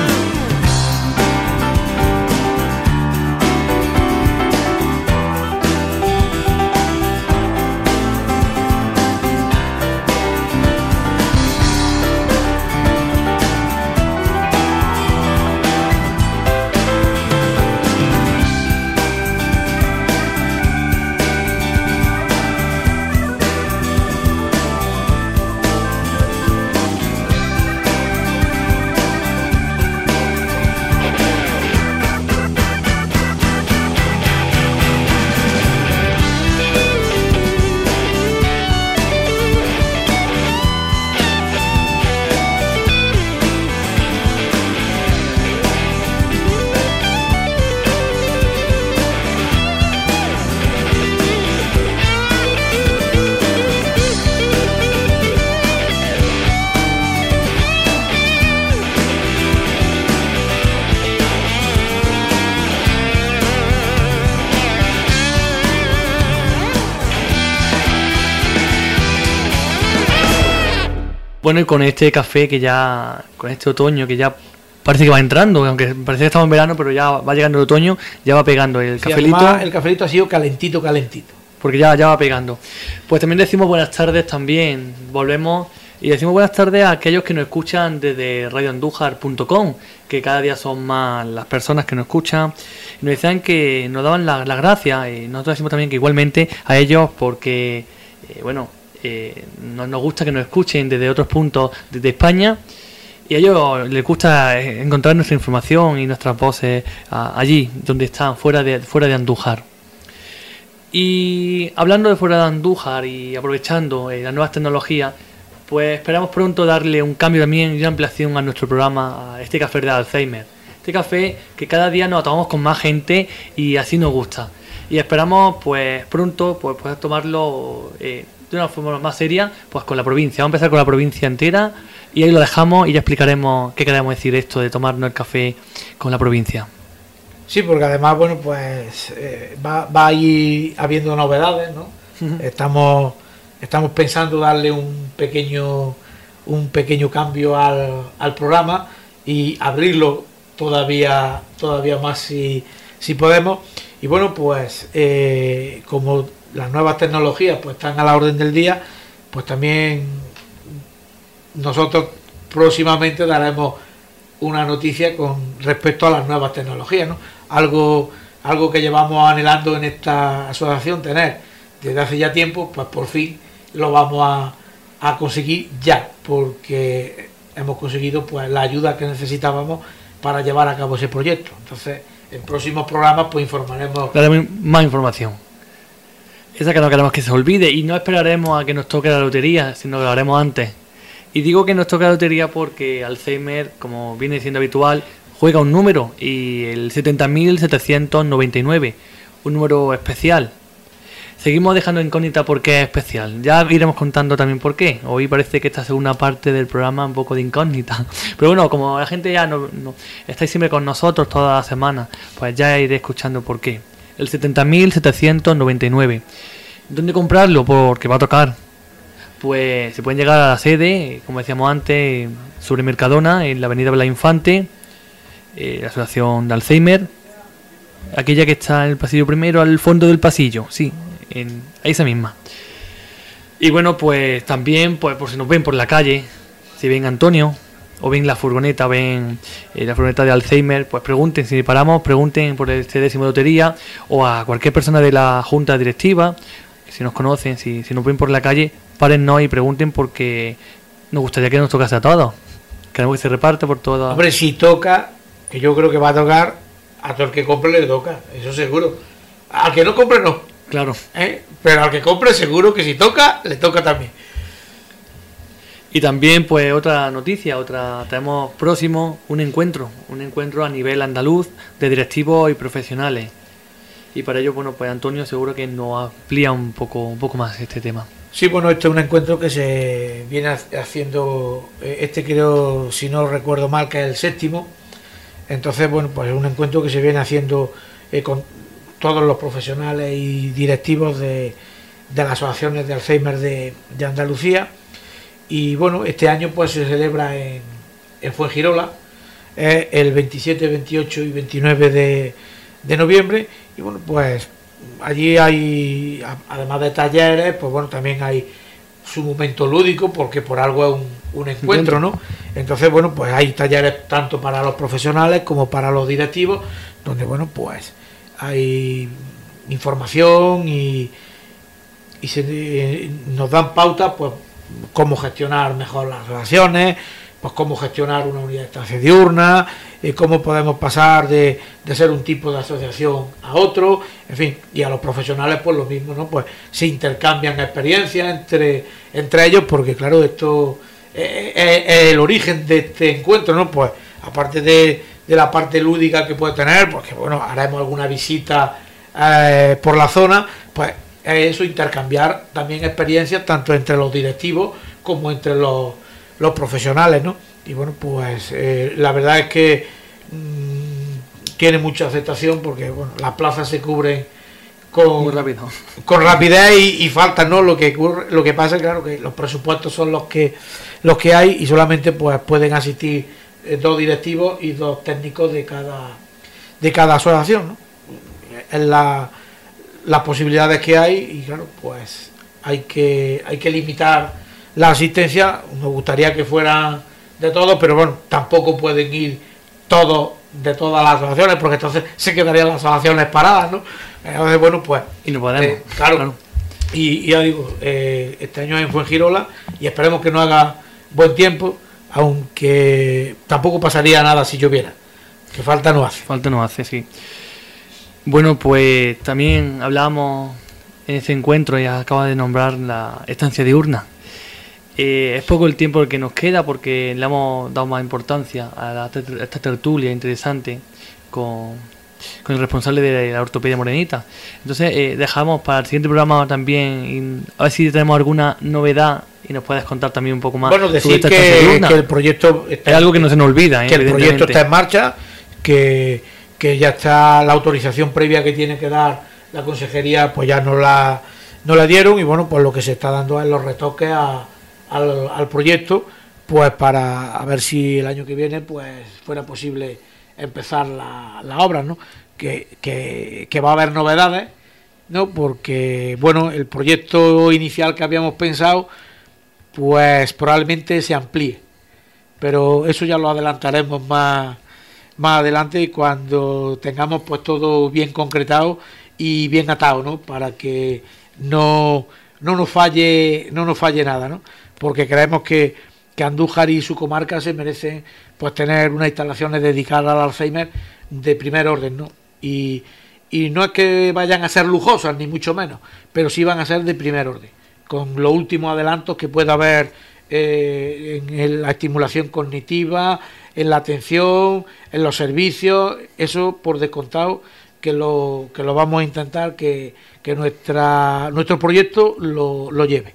Bueno, y con este café que ya, con este otoño que ya parece que va entrando, aunque parece que estamos en verano, pero ya va llegando el otoño, ya va pegando el Sí, cafelito. además, el cafelito ha sido calentito, calentito. Porque ya, ya va pegando. Pues también decimos buenas tardes también, volvemos y decimos buenas tardes a aquellos que nos escuchan desde radio andújar punto com, que cada día son más las personas que nos escuchan, y nos decían que nos daban las la gracias, y nosotros decimos también que igualmente a ellos porque, eh, bueno, eh, no, nos gusta que nos escuchen desde otros puntos de, de España, y a ellos les gusta encontrar nuestra información y nuestras voces a, allí donde están, fuera de, fuera de Andújar. Y hablando de fuera de Andújar y aprovechando eh, las nuevas tecnologías, pues esperamos pronto darle un cambio también y una ampliación a nuestro programa, a este café de Alzheimer. Este café que cada día nos tomamos con más gente y así nos gusta. Y esperamos pues pronto pues poder tomarlo eh, de una forma más seria, pues con la provincia. Vamos a empezar con la provincia entera y ahí lo dejamos y ya explicaremos qué queremos decir esto de tomarnos el café con la provincia. Sí, porque además, bueno, pues eh, va, va a ir habiendo novedades, ¿no? Uh-huh. Estamos, estamos pensando darle un pequeño, un pequeño cambio al, al programa y abrirlo todavía, todavía más si, si podemos. Y bueno, pues eh, como las nuevas tecnologías pues están a la orden del día, pues también nosotros próximamente daremos una noticia con respecto a las nuevas tecnologías, ¿no? Algo, algo que llevamos anhelando en esta asociación tener desde hace ya tiempo, pues por fin lo vamos a, a conseguir ya, porque hemos conseguido pues la ayuda que necesitábamos para llevar a cabo ese proyecto. Entonces, en próximos programas pues informaremos. Daremos más información. Esa que no queremos que se olvide y no esperaremos a que nos toque la lotería, sino que lo haremos antes. Y digo que nos toque la lotería porque Alzheimer, como viene siendo habitual, juega un número y el setenta mil setecientos noventa y nueve, un número especial. Seguimos dejando incógnita por qué es especial. Ya iremos contando también por qué. Hoy parece que esta segunda parte del programa un poco de incógnita. Pero bueno, como la gente ya no, no estáis siempre con nosotros toda la semana, pues ya iré escuchando por qué. El setenta mil setecientos noventa y nueve. ¿Dónde comprarlo? Porque va a tocar. Pues se pueden llegar a la sede, como decíamos antes, sobre Mercadona, en la avenida Blas Infante, eh, la asociación de Alzheimer, aquella que está en el pasillo primero, al fondo del pasillo, sí, en esa misma. Y bueno, pues también, pues por si nos ven por la calle, si ven Antonio, o ven la furgoneta, ven eh, la furgoneta de Alzheimer, pues pregunten, si paramos, pregunten por este décimo de lotería, o a cualquier persona de la junta directiva, si nos conocen, si, si nos ven por la calle, párennos y pregunten porque nos gustaría que nos tocase a todos. Queremos que se reparte por todas. Hombre, si toca, que yo creo que va a tocar, a todo el que compre le toca, eso seguro. Al que no compre no. Claro. ¿Eh? Pero al que compre seguro que si toca, le toca también. Y también, pues, otra noticia, otra tenemos próximo un encuentro, un encuentro a nivel andaluz de directivos y profesionales. Y para ello, bueno, pues Antonio seguro que nos amplía un poco, un poco más este tema. Sí, bueno, este es un encuentro que se viene haciendo, este creo, si no recuerdo mal, que es el séptimo. Entonces, bueno, pues es un encuentro que se viene haciendo eh, con todos los profesionales y directivos de, de las asociaciones de Alzheimer de, de Andalucía. Y bueno, este año pues se celebra en, en Fuengirola, eh, el veintisiete, veintiocho y veintinueve de, de noviembre. Y bueno, pues allí hay, además de talleres, pues bueno, también hay su momento lúdico, porque por algo es un, un encuentro, ¿no? Entonces, bueno, pues hay talleres tanto para los profesionales como para los directivos, donde, bueno, pues hay información y, y se, eh, nos dan pautas, pues, cómo gestionar mejor las relaciones, pues cómo gestionar una unidad de estancia diurna, eh, cómo podemos pasar de, de ser un tipo de asociación a otro, en fin, y a los profesionales pues lo mismo, ¿no? Pues se intercambian experiencias entre, entre ellos, porque claro, esto es, es, es el origen de este encuentro, ¿no? Pues aparte de, de la parte lúdica que puede tener, porque bueno, haremos alguna visita eh, por la zona, pues eso, intercambiar también experiencias tanto entre los directivos como entre los, los profesionales, ¿no? Y bueno, pues eh, la verdad es que mmm, tiene mucha aceptación, porque bueno, las plazas se cubren con, muy rápido, con rapidez y, y falta, ¿no? Lo que ocurre, lo que pasa es claro que los presupuestos son los que los que hay y solamente pues pueden asistir eh, dos directivos y dos técnicos de cada de cada asociación, ¿no? Es la las posibilidades que hay y claro, pues hay que hay que limitar la asistencia. Nos gustaría que fueran de todos, pero bueno, tampoco pueden ir todos de todas las asociaciones, porque entonces se quedarían las asociaciones paradas, ¿no? Entonces, bueno, pues y no podemos, eh, claro, claro. Y, y ya digo, eh, este año es en Fuengirola y esperemos que no haga buen tiempo, aunque tampoco pasaría nada si lloviera, que falta no hace. Falta no hace, sí. Bueno, pues también hablábamos en ese encuentro, ya acaba de nombrar la estancia diurna. Eh, es poco el tiempo el que nos queda, porque le hemos dado más importancia a, la, a esta tertulia interesante con, con el responsable de la ortopedia Morenita. Entonces eh, dejamos para el siguiente programa también, y a ver si tenemos alguna novedad y nos puedes contar también un poco más. Bueno, decir que, que el proyecto está, es algo que no se nos olvida, ¿eh? Que el proyecto está en marcha, que, que ya está la autorización previa que tiene que dar la consejería, pues ya no la, no la dieron, y bueno, pues lo que se está dando es los retoques a, al, al proyecto, pues para a ver si el año que viene pues fuera posible empezar la, la obra, ¿no? Que, que, que va a haber novedades, ¿no? Porque, bueno, el proyecto inicial que habíamos pensado, pues probablemente se amplíe, pero eso ya lo adelantaremos más, más adelante, y cuando tengamos pues todo bien concretado y bien atado, ¿no? Para que no, no nos falle, no nos falle nada, ¿no? Porque creemos que, que Andújar y su comarca se merecen pues tener unas instalaciones dedicadas al Alzheimer de primer orden, ¿no? Y, y no es que vayan a ser lujosas, ni mucho menos, pero sí van a ser de primer orden, con los últimos adelantos que pueda haber eh, en la estimulación cognitiva, en la atención, en los servicios. Eso por descontado que lo que lo vamos a intentar que, que nuestra nuestro proyecto lo, lo lleve.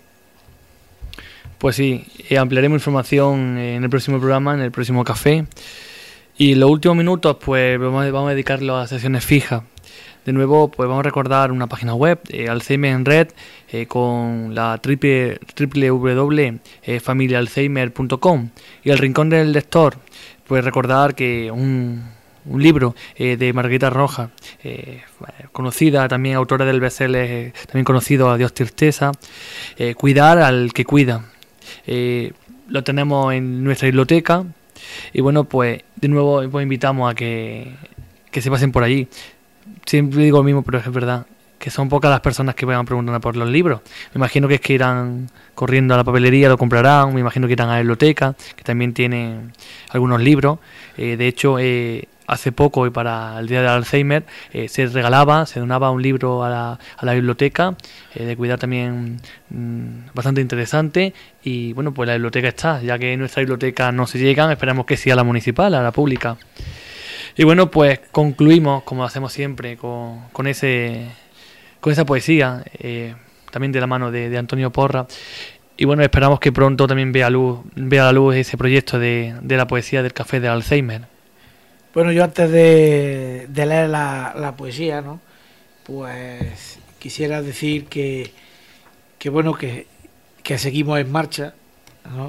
Pues sí, eh, ampliaremos información en el próximo programa, en el próximo café. Y los últimos minutos pues vamos, vamos a dedicarlo a sesiones fijas. De nuevo, pues vamos a recordar una página web, eh, Alzheimer en Red, eh, con la triple, w w w punto familia alzheimer punto com. Y el rincón del lector, pues recordar que un, un libro eh, de Margarita Rojas, eh, conocida también, autora del bestseller, eh, también conocido Adiós Tristeza, eh, Cuidar al que cuida. Eh, lo tenemos en nuestra biblioteca, y bueno, pues de nuevo pues invitamos a que, que se pasen por allí. Siempre digo lo mismo, pero es verdad que son pocas las personas que vayan preguntando por los libros. Me imagino que es que irán corriendo a la papelería, lo comprarán. Me imagino que irán a la biblioteca, que también tienen algunos libros. Eh, de hecho, eh, hace poco, y para el día del Alzheimer, eh, se regalaba, se donaba un libro a la, a la biblioteca, eh, de cuidar también, mmm, bastante interesante. Y bueno, pues la biblioteca está, ya que en nuestra biblioteca no se llegan, esperamos que sí a la municipal, a la pública. Y bueno, pues concluimos, como hacemos siempre, con, con ese con esa poesía, eh, también de la mano de, de Antonio Porra. Y bueno, esperamos que pronto también vea luz, vea la luz ese proyecto de, de la poesía del Café del Alzheimer. Bueno, yo antes de, de leer la, la poesía, ¿no? Pues quisiera decir que, que bueno, que, que seguimos en marcha, ¿no?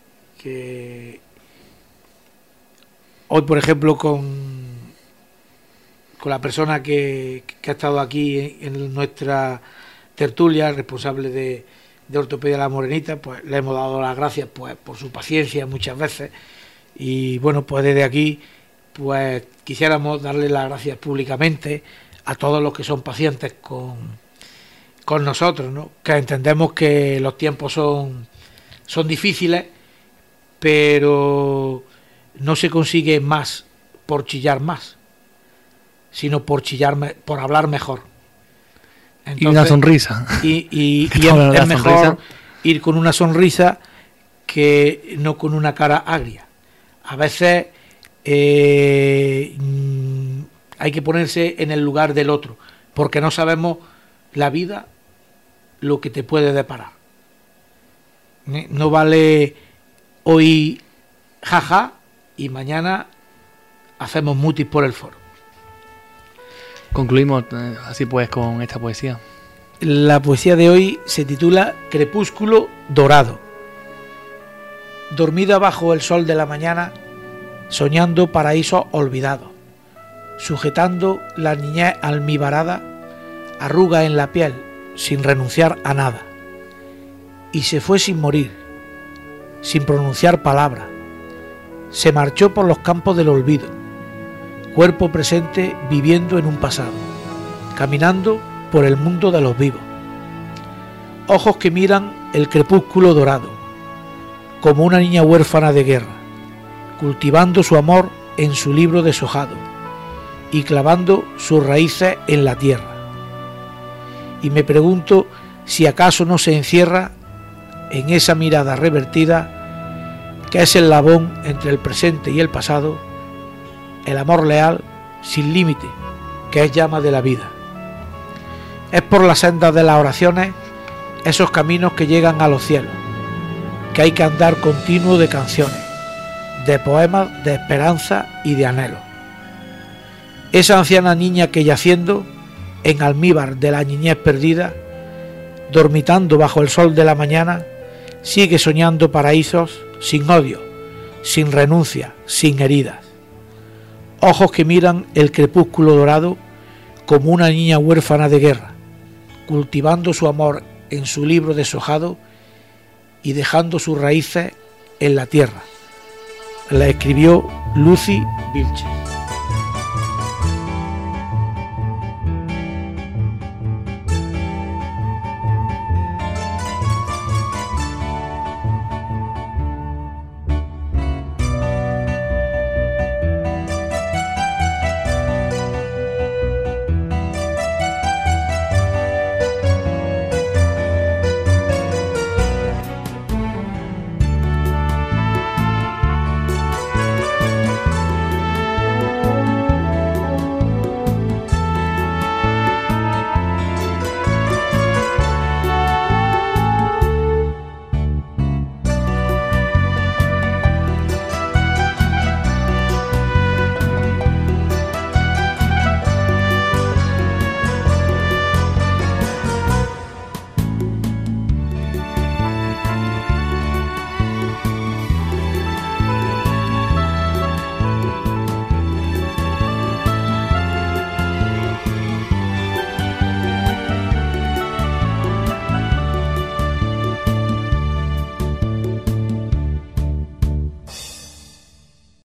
Que hoy, por ejemplo, con, con la persona que, que ha estado aquí en, en nuestra tertulia, responsable de, de Ortopedia de la Morenita, pues le hemos dado las gracias pues por su paciencia muchas veces. Y bueno, pues desde aquí pues quisiéramos darle las gracias públicamente a todos los que son pacientes con, con nosotros, ¿no? Que entendemos que los tiempos son, son difíciles, pero no se consigue más por chillar más, sino por chillar, por hablar mejor. Entonces, y una sonrisa. Y, y, y es, es mejor sonrisa. Ir con una sonrisa que no con una cara agria. A veces eh, hay que ponerse en el lugar del otro, porque no sabemos la vida lo que te puede deparar. No vale hoy jaja y mañana hacemos mutis por el foro. Concluimos eh, así pues con esta poesía. La poesía de hoy se titula Crepúsculo Dorado. Dormida bajo el sol de la mañana, soñando paraísos olvidados, sujetando la niñez almibarada, arruga en la piel sin renunciar a nada. Y se fue sin morir, sin pronunciar palabra. Se marchó por los campos del olvido, cuerpo presente viviendo en un pasado, caminando por el mundo de los vivos. Ojos que miran el crepúsculo dorado, como una niña huérfana de guerra, cultivando su amor en su libro deshojado y clavando sus raíces en la tierra. Y me pregunto si acaso no se encierra en esa mirada revertida que es el labón entre el presente y el pasado, el amor leal sin límite que es llama de la vida. Es por las sendas de las oraciones, esos caminos que llegan a los cielos, que hay que andar continuo de canciones, de poemas, de esperanza y de anhelo. Esa anciana niña que yaciendo en almíbar de la niñez perdida, dormitando bajo el sol de la mañana, sigue soñando paraísos sin odio, sin renuncia, sin heridas. Ojos que miran el crepúsculo dorado como una niña huérfana de guerra, cultivando su amor en su libro deshojado y dejando sus raíces en la tierra. La escribió Lucy Vilches.